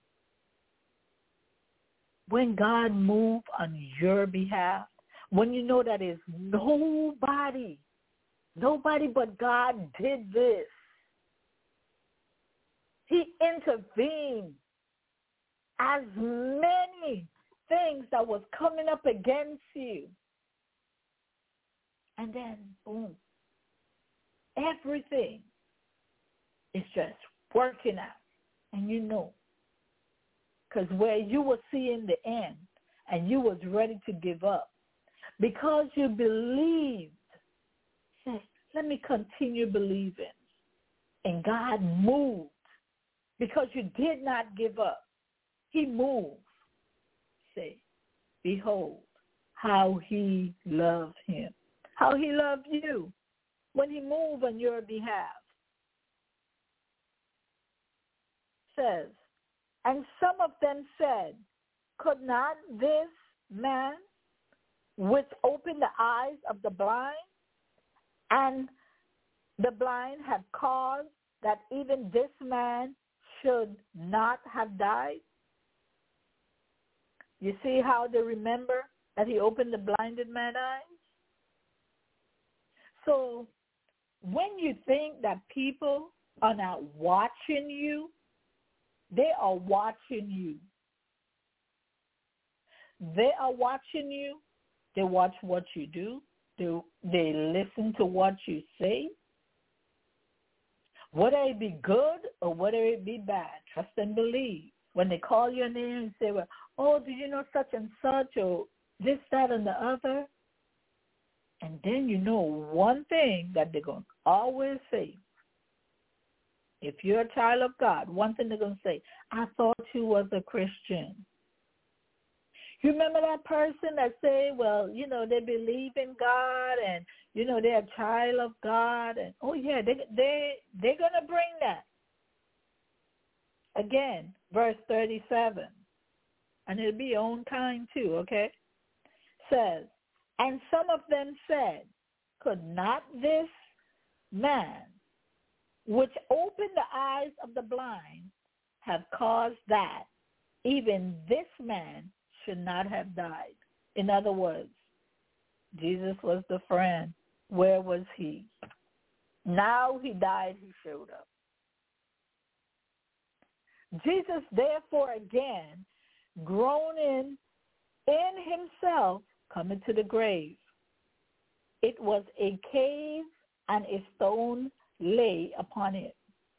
when God moves on your behalf, when you know that is nobody, nobody but God did this. He intervened as many things that was coming up against you. And then, boom, everything is just working out. And you know, because where you were seeing the end and you was ready to give up, because you believed, say, let me continue believing. And God moved because you did not give up. He moved. Say, behold, how he loved him. How he loved you when he moved on your behalf. Says, and some of them said, could not this man which opened the eyes of the blind and the blind have caused that even this man should not have died? You see how they remember that he opened the blinded man's eyes? So when you think that people are not watching you, they are watching you. They are watching you. They watch what you do. They, they listen to what you say. Whether it be good or whether it be bad, trust and believe. When they call your name and say, well, oh, do you know such and such or this, that, and the other? And then you know one thing that they're going to always say. If you're a child of God, one thing they're going to say, I thought you was a Christian. You remember that person that say, well, you know, they believe in God and, you know, they're a child of God. And, oh, yeah, they, they, they're going to bring that. Again, verse thirty-seven. and it'll be your own kind too, okay? Says, and some of them said, could not this man, which opened the eyes of the blind, have caused that even this man should not have died? In other words, Jesus was the friend. Where was he? Now he died, he showed up. Jesus, therefore, again, groaning in himself, coming to the grave. It was a cave, and a stone lay upon it.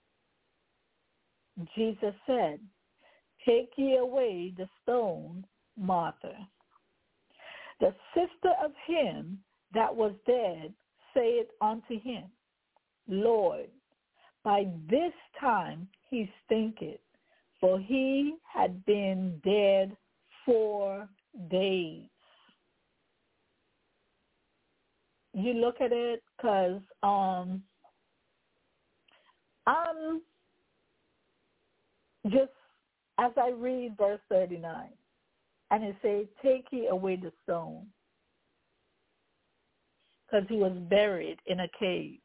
Jesus said, take ye away the stone, Martha. The sister of him that was dead saith unto him, Lord, by this time he stinketh, for he had been dead four days. You look at it because um, I'm just, as I read verse thirty-nine, and it says, take ye away the stone, because he was buried in a cave.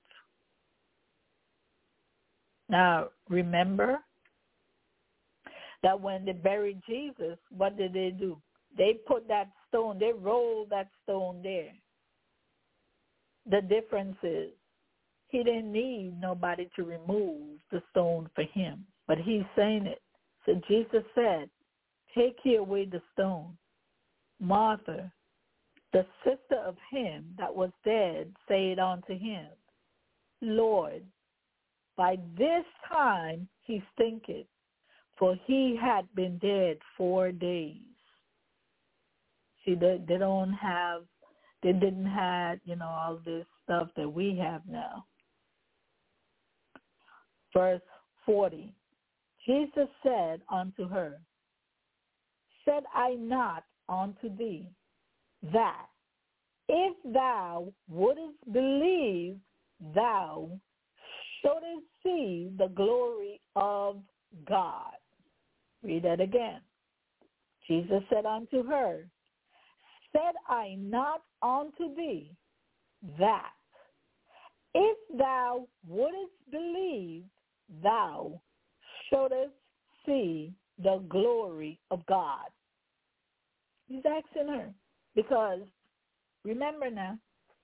Now, remember that when they buried Jesus, what did they do? They put that stone, they rolled that stone there. The difference is he didn't need nobody to remove the stone for him, but he's saying it. So Jesus said, take ye away the stone. Martha, the sister of him that was dead, said unto him, Lord, by this time he stinketh, for he had been dead four days. See, they, they don't have, they didn't have, you know, all this stuff that we have now. Verse forty, Jesus said unto her, said I not unto thee, that if thou wouldest believe, thou shouldest see the glory of God. Read that again. Jesus said unto her, said I not unto thee, that if thou wouldest believe, thou shouldest see the glory of God. He's asking her because, remember now,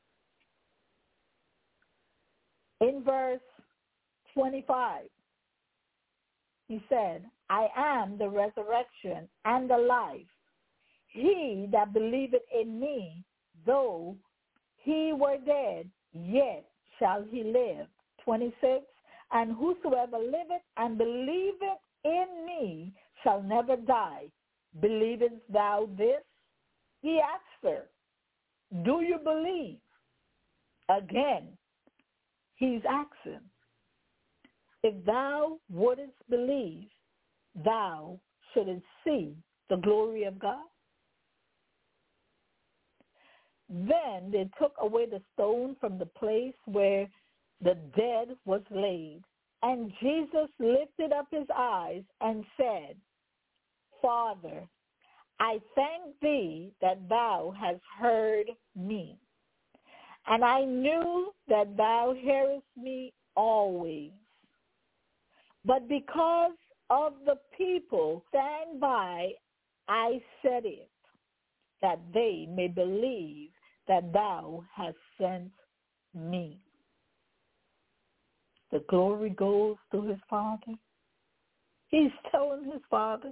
in verse twenty-five, he said, I am the resurrection and the life. He that believeth in me, though he were dead, yet shall he live. twenty-six, and whosoever liveth and believeth in me shall never die. Believest thou this? He asked her, do you believe? Again, he's asking, if thou wouldest believe, thou shouldest see the glory of God. Then they took away the stone from the place where the dead was laid, and Jesus lifted up his eyes and said, Father, I thank thee that thou hast heard me. And I knew that thou hearest me always. But because of the people stand by, I said it, that they may believe that thou hast sent me. The glory goes to his Father. He's telling his Father.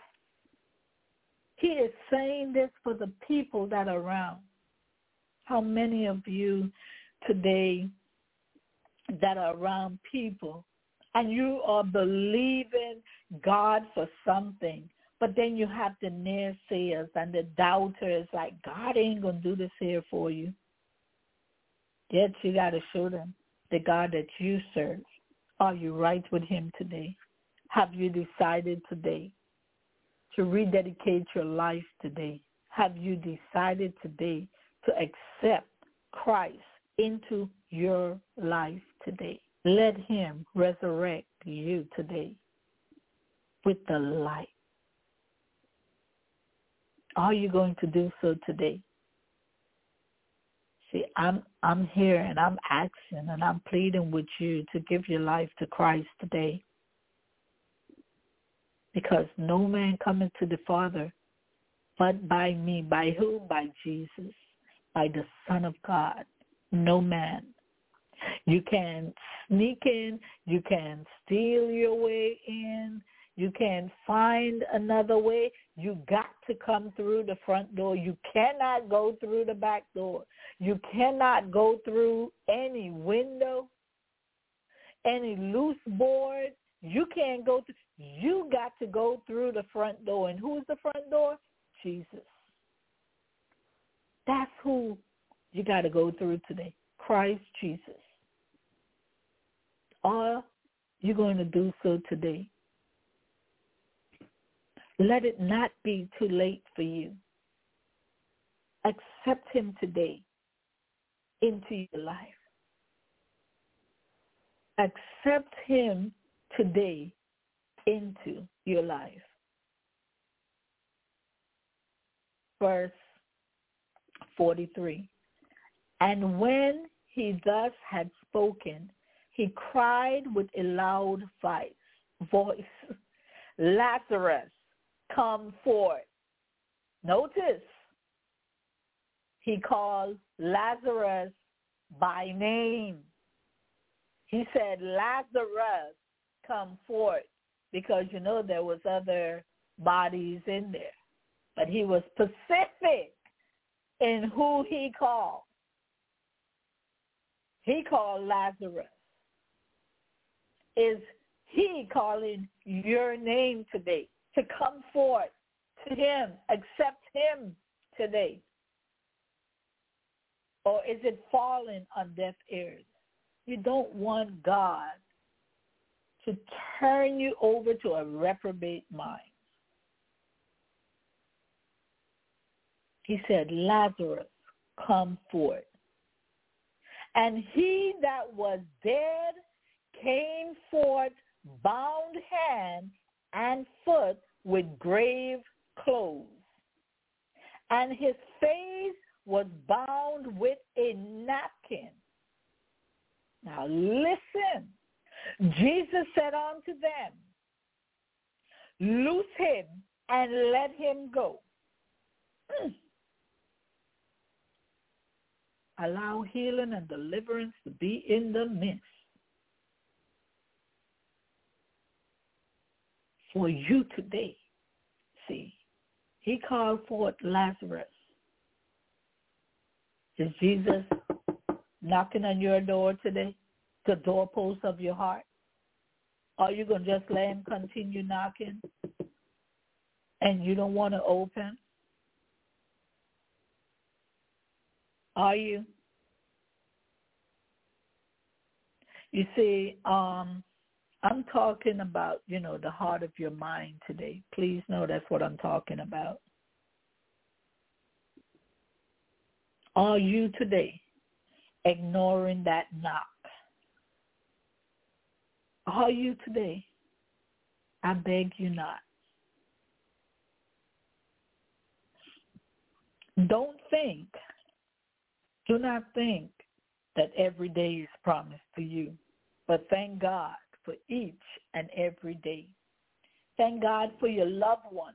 He is saying this for the people that are around. How many of you today that are around people and you are believing God for something, but then you have the naysayers and the doubters like, God ain't going to do this here for you. Yet you got to show them the God that you serve. Are you right with him today? Have you decided today to rededicate your life today? Have you decided today to accept Christ into your life today? Let him resurrect you today with the light. Are you going to do so today? See, I'm I'm here and I'm asking and I'm pleading with you to give your life to Christ today. Because no man cometh to the Father but by me. By whom? By Jesus, by the Son of God. No man. You can sneak in. You can steal your way in. You can find another way. You got to come through the front door. You cannot go through the back door. You cannot go through any window, any loose board. You can't go through. You got to go through the front door. And who's the front door? Jesus. That's who you got to go through today. Christ Jesus. Are you going to do so today? Let it not be too late for you. Accept him today into your life. Accept him today into your life. Verse forty-three. And when he thus had spoken, he cried with a loud voice, Lazarus, come forth. Notice, he called Lazarus by name. He said, Lazarus, come forth, because, you know, there was other bodies in there. But he was specific in who he called. He called Lazarus. Is he calling your name today to come forth to him, accept him today? Or is it falling on deaf ears? You don't want God to turn you over to a reprobate mind. He said, Lazarus, come forth. And he that was dead came forth, bound hand and foot with grave clothes, and his face was bound with a napkin. Now listen. Jesus said unto them, loose him and let him go. Mm. Allow healing and deliverance to be in the midst. For you today. See, he called forth Lazarus. Is Jesus knocking on your door today? The doorpost of your heart? Are you going to just let him continue knocking and you don't want to open? Are you? You see, um, I'm talking about, you know, the heart of your mind today. Please know that's what I'm talking about. Are you today ignoring that knock? Are you today? I beg you not. Don't think, do not think that every day is promised to you, but thank God for each and every day. Thank God for your loved ones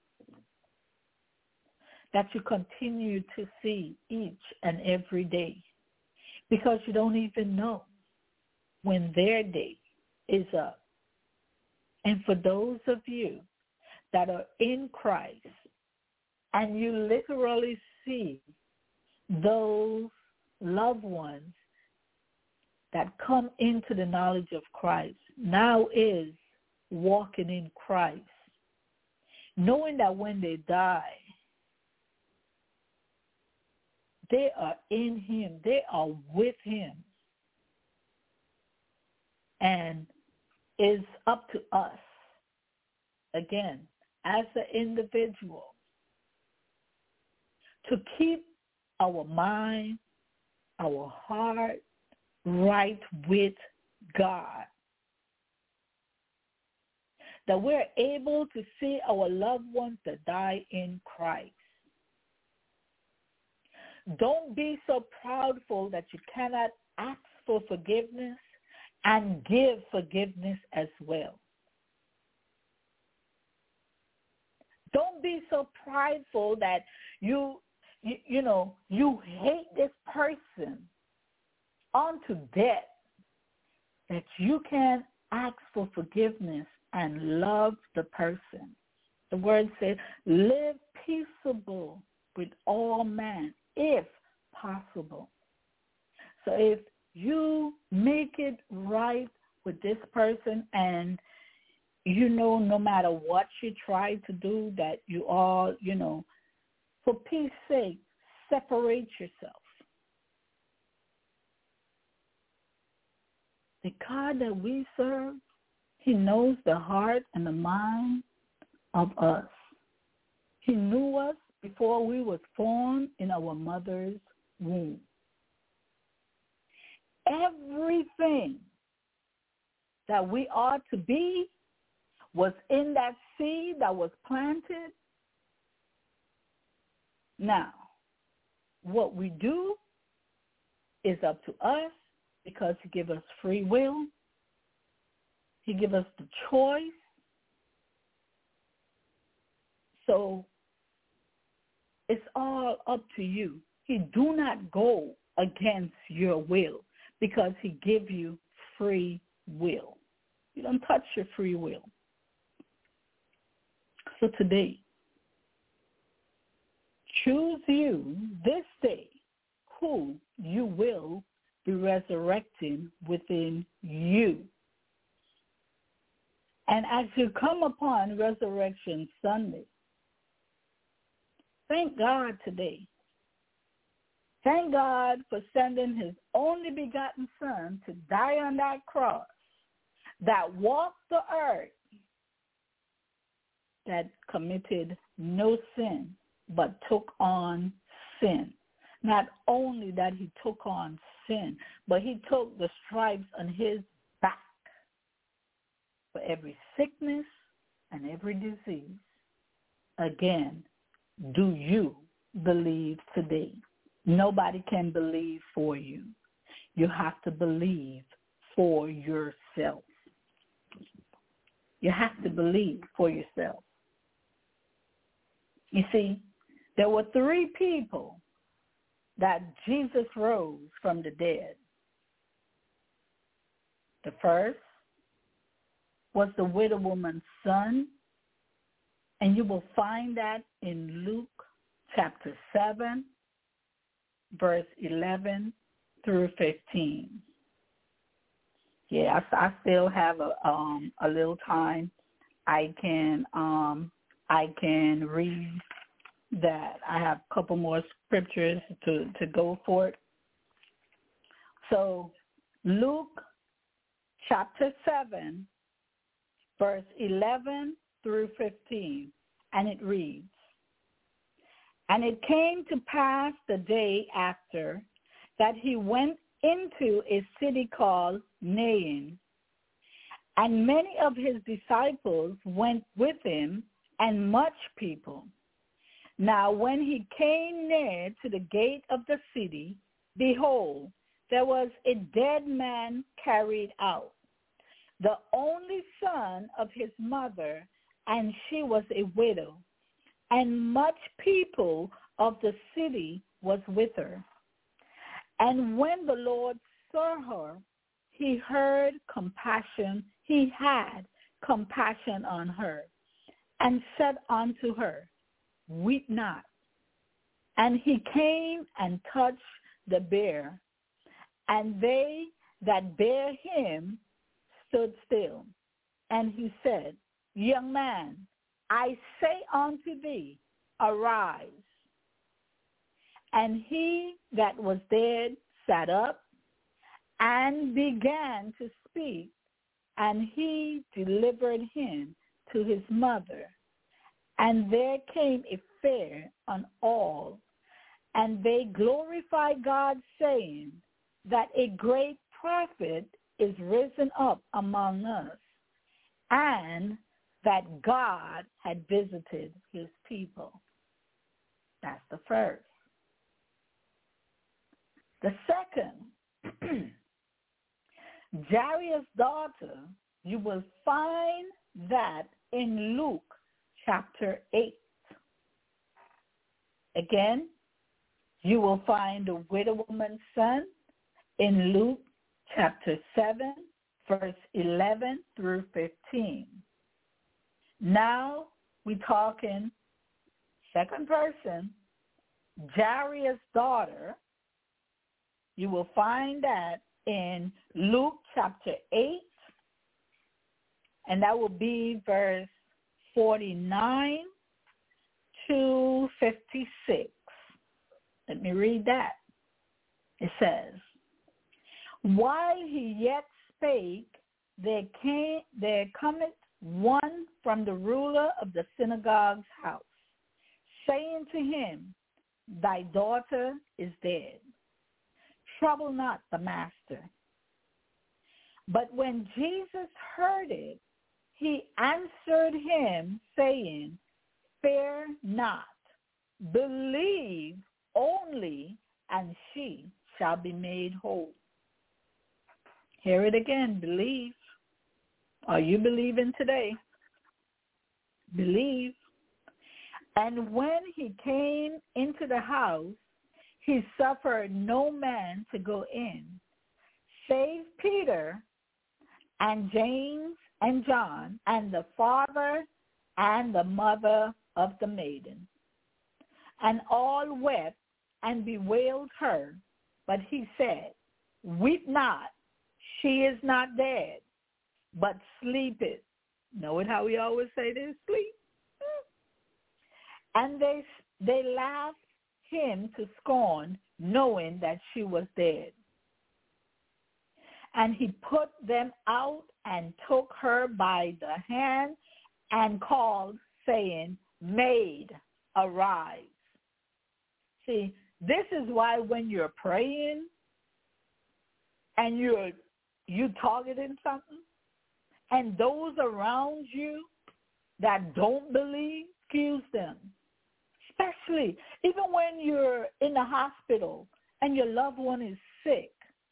that you continue to see each and every day, because you don't even know when their day is up. And for those of you that are in Christ and you literally see those loved ones that come into the knowledge of Christ, now is walking in Christ, knowing that when they die, they are in him, they are with him. And it's up to us, again, as an individual, to keep our mind, our heart right with God. That we're able to see our loved ones that die in Christ. Don't be so proudful that you cannot ask for forgiveness and give forgiveness as well. Don't be so prideful that you, you, you know, you hate this person unto death that you can ask for forgiveness and love the person. The word says, live peaceable with all men, if possible. So if you make it right with this person and you know no matter what you try to do that you all, you know, for peace sake, separate yourself. The God that we serve, he knows the heart and the mind of us. He knew us before we was formed in our mother's womb. Everything that we are to be was in that seed that was planted. Now, what we do is up to us because he gives us free will. He gives us the choice. So it's all up to you. He do not go against your will because he give you free will. You don't touch your free will. So today, choose you this day who you will be resurrecting within you. And as you come upon Resurrection Sunday, thank God today. Thank God for sending his only begotten Son to die on that cross that walked the earth, that committed no sin, but took on sin. Not only that he took on sin, but he took the stripes on his back for every sickness and every disease. Again, do you believe today? Nobody can believe for you. You have to believe for yourself. You have to believe for yourself. You see, there were three people that Jesus rose from the dead. The first was the widow woman's son, and you will find that in Luke chapter seven, verse eleven through fifteen. Yeah, I, I still have a um a little time. I can um I can read that. I have a couple more scriptures to, to go for it. So Luke chapter seven, verse eleven through fifteen, and it reads, "And it came to pass the day after that he went into a city called Nain, and many of his disciples went with him, and much people. Now when he came near to the gate of the city, behold, there was a dead man carried out, the only son of his mother, and she was a widow, and much people of the city was with her. And when the Lord saw her, he heard compassion, he had compassion on her, and said unto her, Weep not. And he came and touched the bier, and they that bare him stood still. And he said, Young man, I say unto thee, arise. And he that was dead sat up and began to speak, and he delivered him to his mother. And there came a fear on all, and they glorified God, saying that a great prophet is risen up among us, and that God had visited his people. That's the first. The second, Jairus' daughter, you will find that in Luke chapter eight. Again, you will find the widow woman's son in Luke chapter seven, verse eleven through fifteen. Now we're talking second person, Jairus' daughter. You will find that in Luke chapter eight, and that will be verse forty-nine to fifty-six. Let me read that. It says, while he yet spake, there came there cometh one from the ruler of the synagogue's house, saying to him, thy daughter is dead. Trouble not the master. But when Jesus heard it, he answered him, saying, fear not, believe only, and she shall be made whole. Hear it again, believe. Are you believing today? Believe. And when he came into the house, he suffered no man to go in, save Peter and James and John and the father and the mother of the maiden. And all wept and bewailed her, but he said, weep not, she is not dead, but sleepeth. Know it how we always say this, sleep. And they they laughed him to scorn, knowing that she was dead. And he put them out and took her by the hand and called, saying, maid, arise. See, this is why when you're praying and you're you targeting something, and those around you that don't believe, excuse them. Especially even when you're in the hospital and your loved one is sick,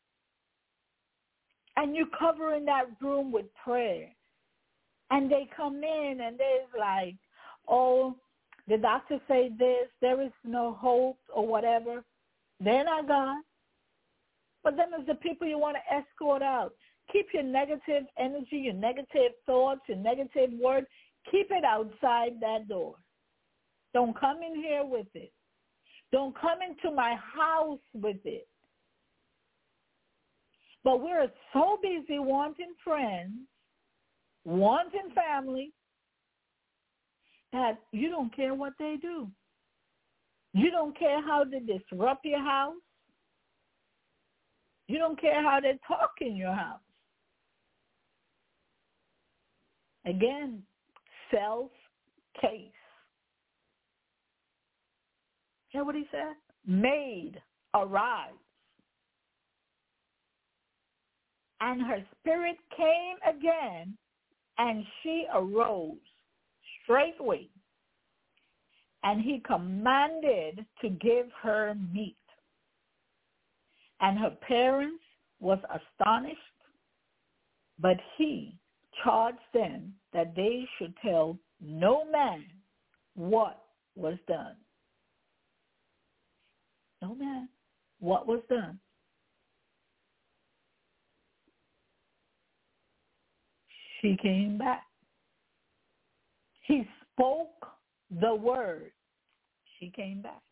and you cover in that room with prayer, and they come in and there's like, oh, the doctor say this, there is no hope or whatever. They're not God. But then there's the people you want to escort out. Keep your negative energy, your negative thoughts, your negative words, keep it outside that door. Don't come in here with it. Don't come into my house with it. But we're so busy wanting friends, wanting family, that you don't care what they do. You don't care how they disrupt your house. You don't care how they talk in your house. Again, self-case. Hear what he said? Maid, arise. And her spirit came again, and she arose straightway. And he commanded to give her meat. And her parents was astonished, but he charged them that they should tell no man what was done. No man, what was done? She came back. He spoke the word. She came back.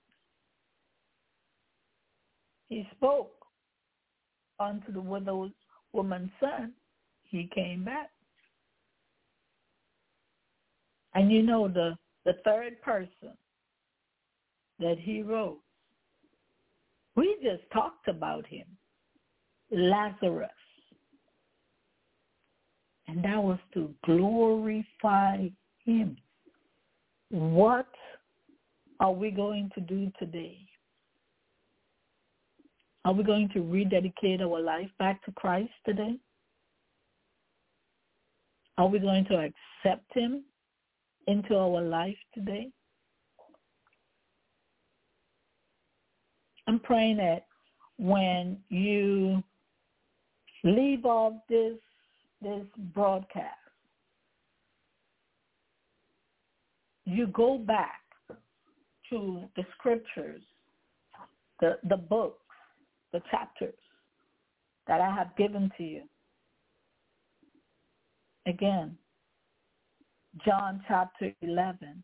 He spoke unto the widow's woman's son. He came back. And you know the, the third person that he rose. We just talked about him, Lazarus. And that was to glorify him. What are we going to do today? Are we going to rededicate our life back to Christ today? Are we going to accept him into our life today? I'm praying that when you leave off this this broadcast, you go back to the scriptures, the, the books, the chapters that I have given to you. Again, John chapter eleven.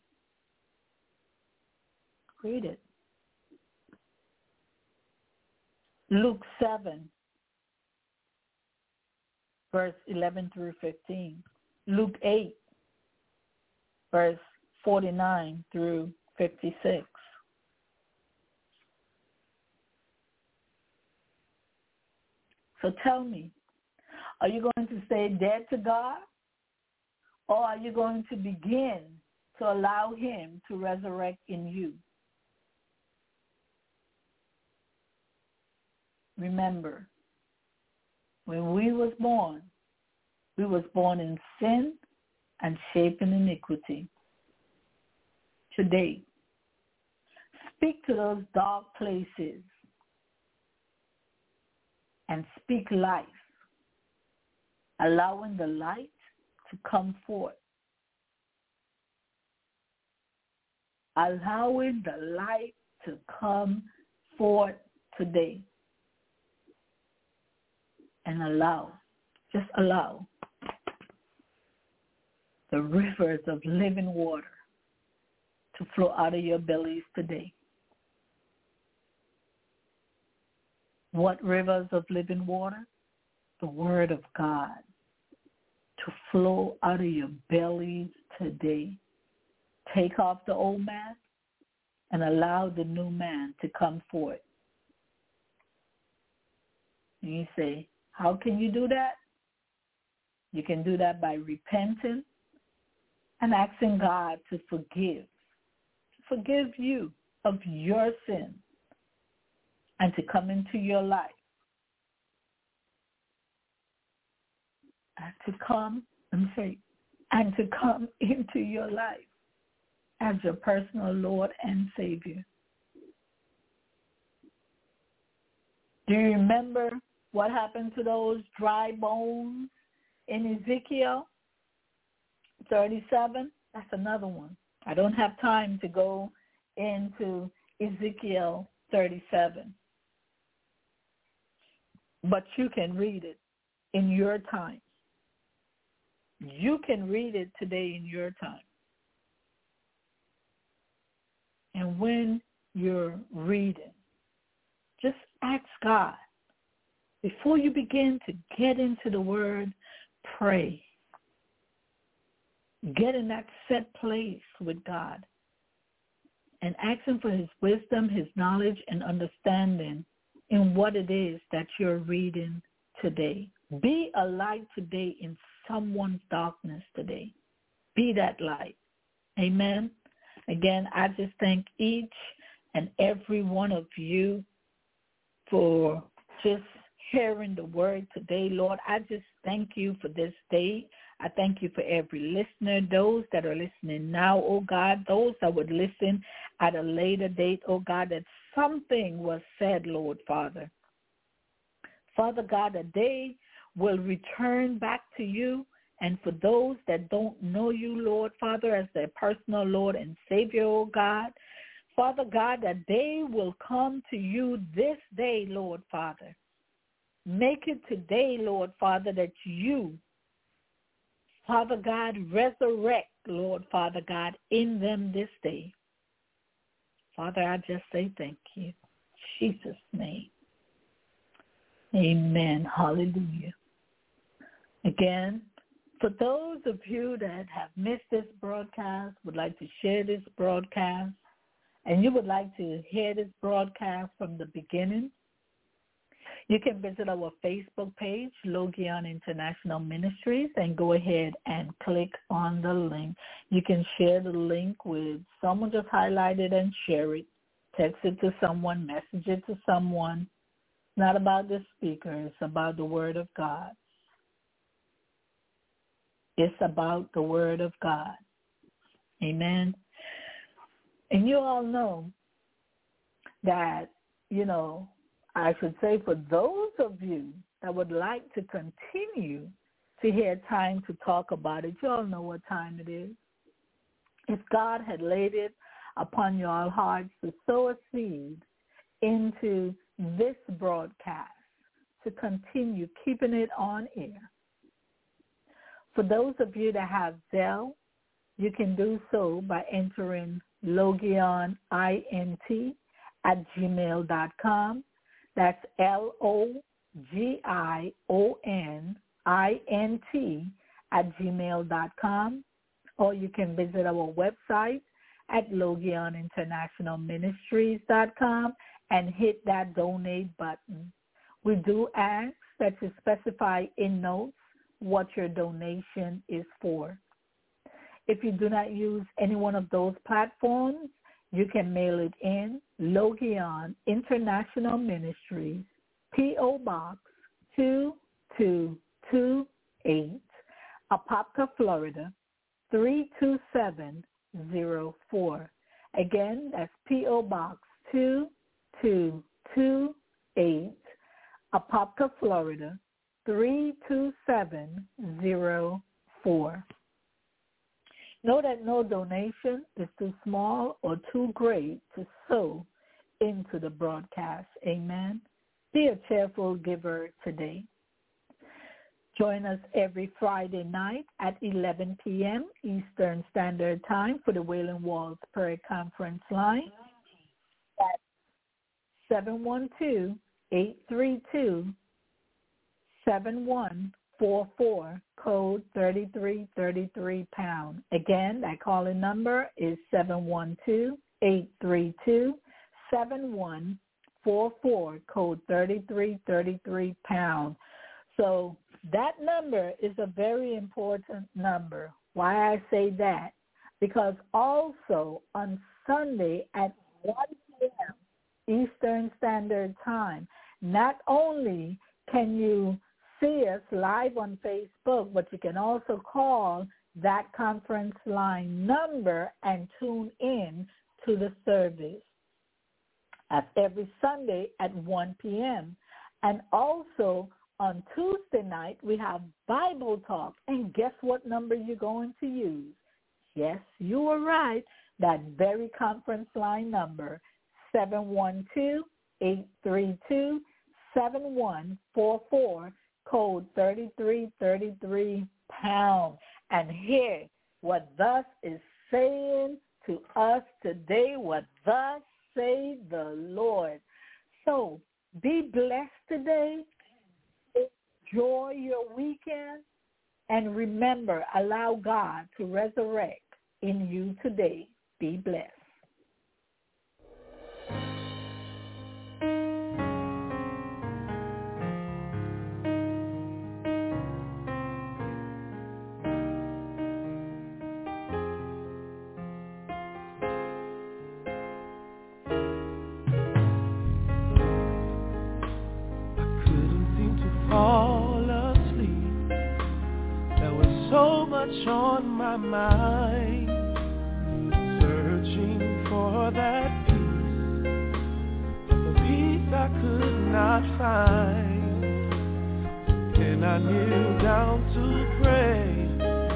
Read it. Luke seven, verse eleven through fifteen. Luke eight, verse forty-nine through fifty-six. So tell me, are you going to stay dead to God? Or are you going to begin to allow him to resurrect in you? Remember, when we was born, we was born in sin and shaped in iniquity. Today, speak to those dark places and speak life, allowing the light to come forth. Allowing the light to come forth today. And allow, just allow the rivers of living water to flow out of your bellies today. What rivers of living water? The Word of God to flow out of your bellies today. Take off the old man and allow the new man to come forth. And you say, how can you do that? You can do that by repenting and asking God to forgive. To forgive you of your sin and to come into your life. And to come, let me say, and to come into your life as your personal Lord and Savior. Do you remember what happened to those dry bones in Ezekiel thirty-seven? That's another one. I don't have time to go into Ezekiel thirty-seven. But you can read it in your time. You can read it today in your time. And when you're reading, just ask God. Before you begin to get into the Word, pray. Get in that set place with God and ask him for his wisdom, his knowledge, and understanding in what it is that you're reading today. Be a light today in someone's darkness today. Be that light. Amen. Again, I just thank each and every one of you for just hearing the word today, Lord. I just thank you for this day. I thank you for every listener, those that are listening now, oh God, those that would listen at a later date, oh God, that something was said, Lord Father. Father God, that they will return back to you. And for those that don't know you, Lord Father, as their personal Lord and Savior, oh God, Father God, that they will come to you this day, Lord Father. Make it today, Lord Father, that you, Father God, resurrect, Lord Father God, in them this day. Father, I just say thank you. In Jesus' name. Amen. Hallelujah. Again, for those of you that have missed this broadcast, would like to share this broadcast, and you would like to hear this broadcast from the beginning, you can visit our Facebook page, Logion International Ministries, and go ahead and click on the link. You can share the link with someone, just highlight it and share it. Text it to someone, message it to someone. It's not about the speaker. It's about the Word of God. It's about the Word of God. Amen. And you all know that, you know, I should say for those of you that would like to continue to hear Time to Talk About It, you all know what time it is. If God had laid it upon your hearts to sow a seed into this broadcast, to continue keeping it on air. For those of you that have Zelle, you can do so by entering Logion int at gmail dot com. That's L O G I O N I N T at gmail dot com. Or you can visit our website at logion international ministries dot com and hit that donate button. We do ask that you specify in notes what your donation is for. If you do not use any one of those platforms, you can mail it in Logion International Ministries, P O. Box two two two eight, Apopka, Florida, three two seven zero four. Again, that's P O. Box two two two eight, Apopka, Florida, three two seven zero four. Know that no donation is too small or too great to sow into the broadcast. Amen. Be a cheerful giver today. Join us every Friday night at eleven p.m. Eastern Standard Time for the Wailing Walls Prayer Conference line at seven one two, eight three two, seven one four four, code thirty-three thirty-three pound. Again, that calling number is seven one two, eight three two, seven one four four, code thirty-three thirty-three pound. So that number is a very important number. Why I say that? Because also on Sunday at one p.m. Eastern Standard Time, not only can you see us live on Facebook, but you can also call that conference line number and tune in to the service at every Sunday at one p.m. And also on Tuesday night, we have Bible Talk. And guess what number you're going to use? Yes, you were right. That very conference line number, seven one two, eight three two, seven one four four, code thirty-three thirty-three pound. And hear what thus is saying to us today, what thus say the Lord. So be blessed today. Enjoy your weekend. And remember, allow God to resurrect in you today. Be blessed. On my mind, searching for that peace, the peace I could not find. And I kneel down to pray,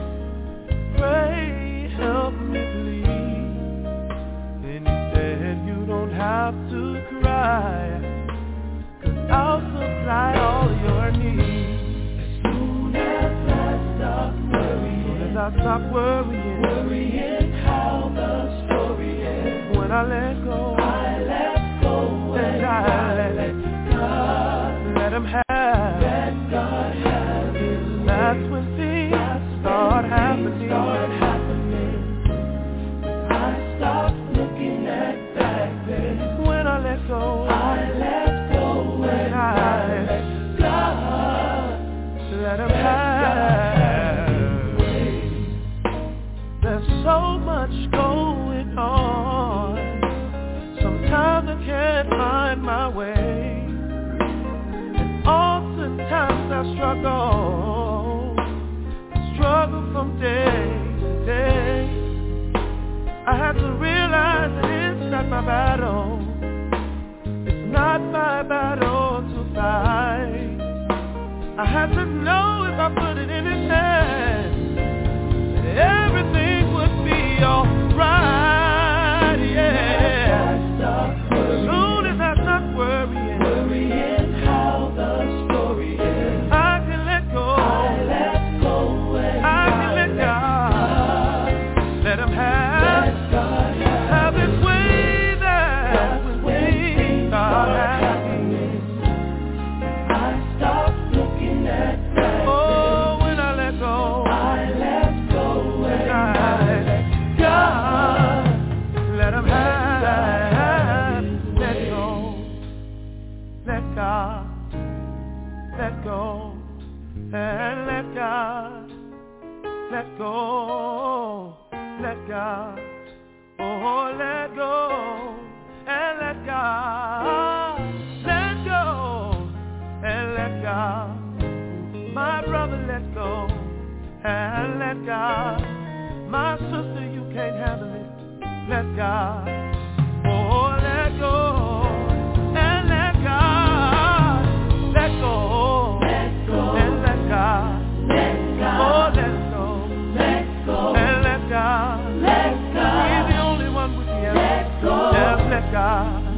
pray, help me please. And he said, you don't have to cry, 'cause I'll supply all your needs. I stop worrying, worrying how the story ends. When I let go, I let go, and I let God, let Him have, let God have His. That's when things That's start when happening. Things start happening. I stop looking at back then. When I let go, I let go, and I let God, let Him have. There's so much going on. Sometimes I can't find my way. And oftentimes I struggle, struggle from day to day. I have to realize that it's not my battle. It's not my battle. let God. Oh, let go and let God. Let go and let God. My brother, let go and let God. My sister, you can't handle it. Let God. Oh, let go and let God. Let go, let go and let God. Let God. Oh, let go, let go and let God. Let God. He's the only one with the answer. Let go. Just let God.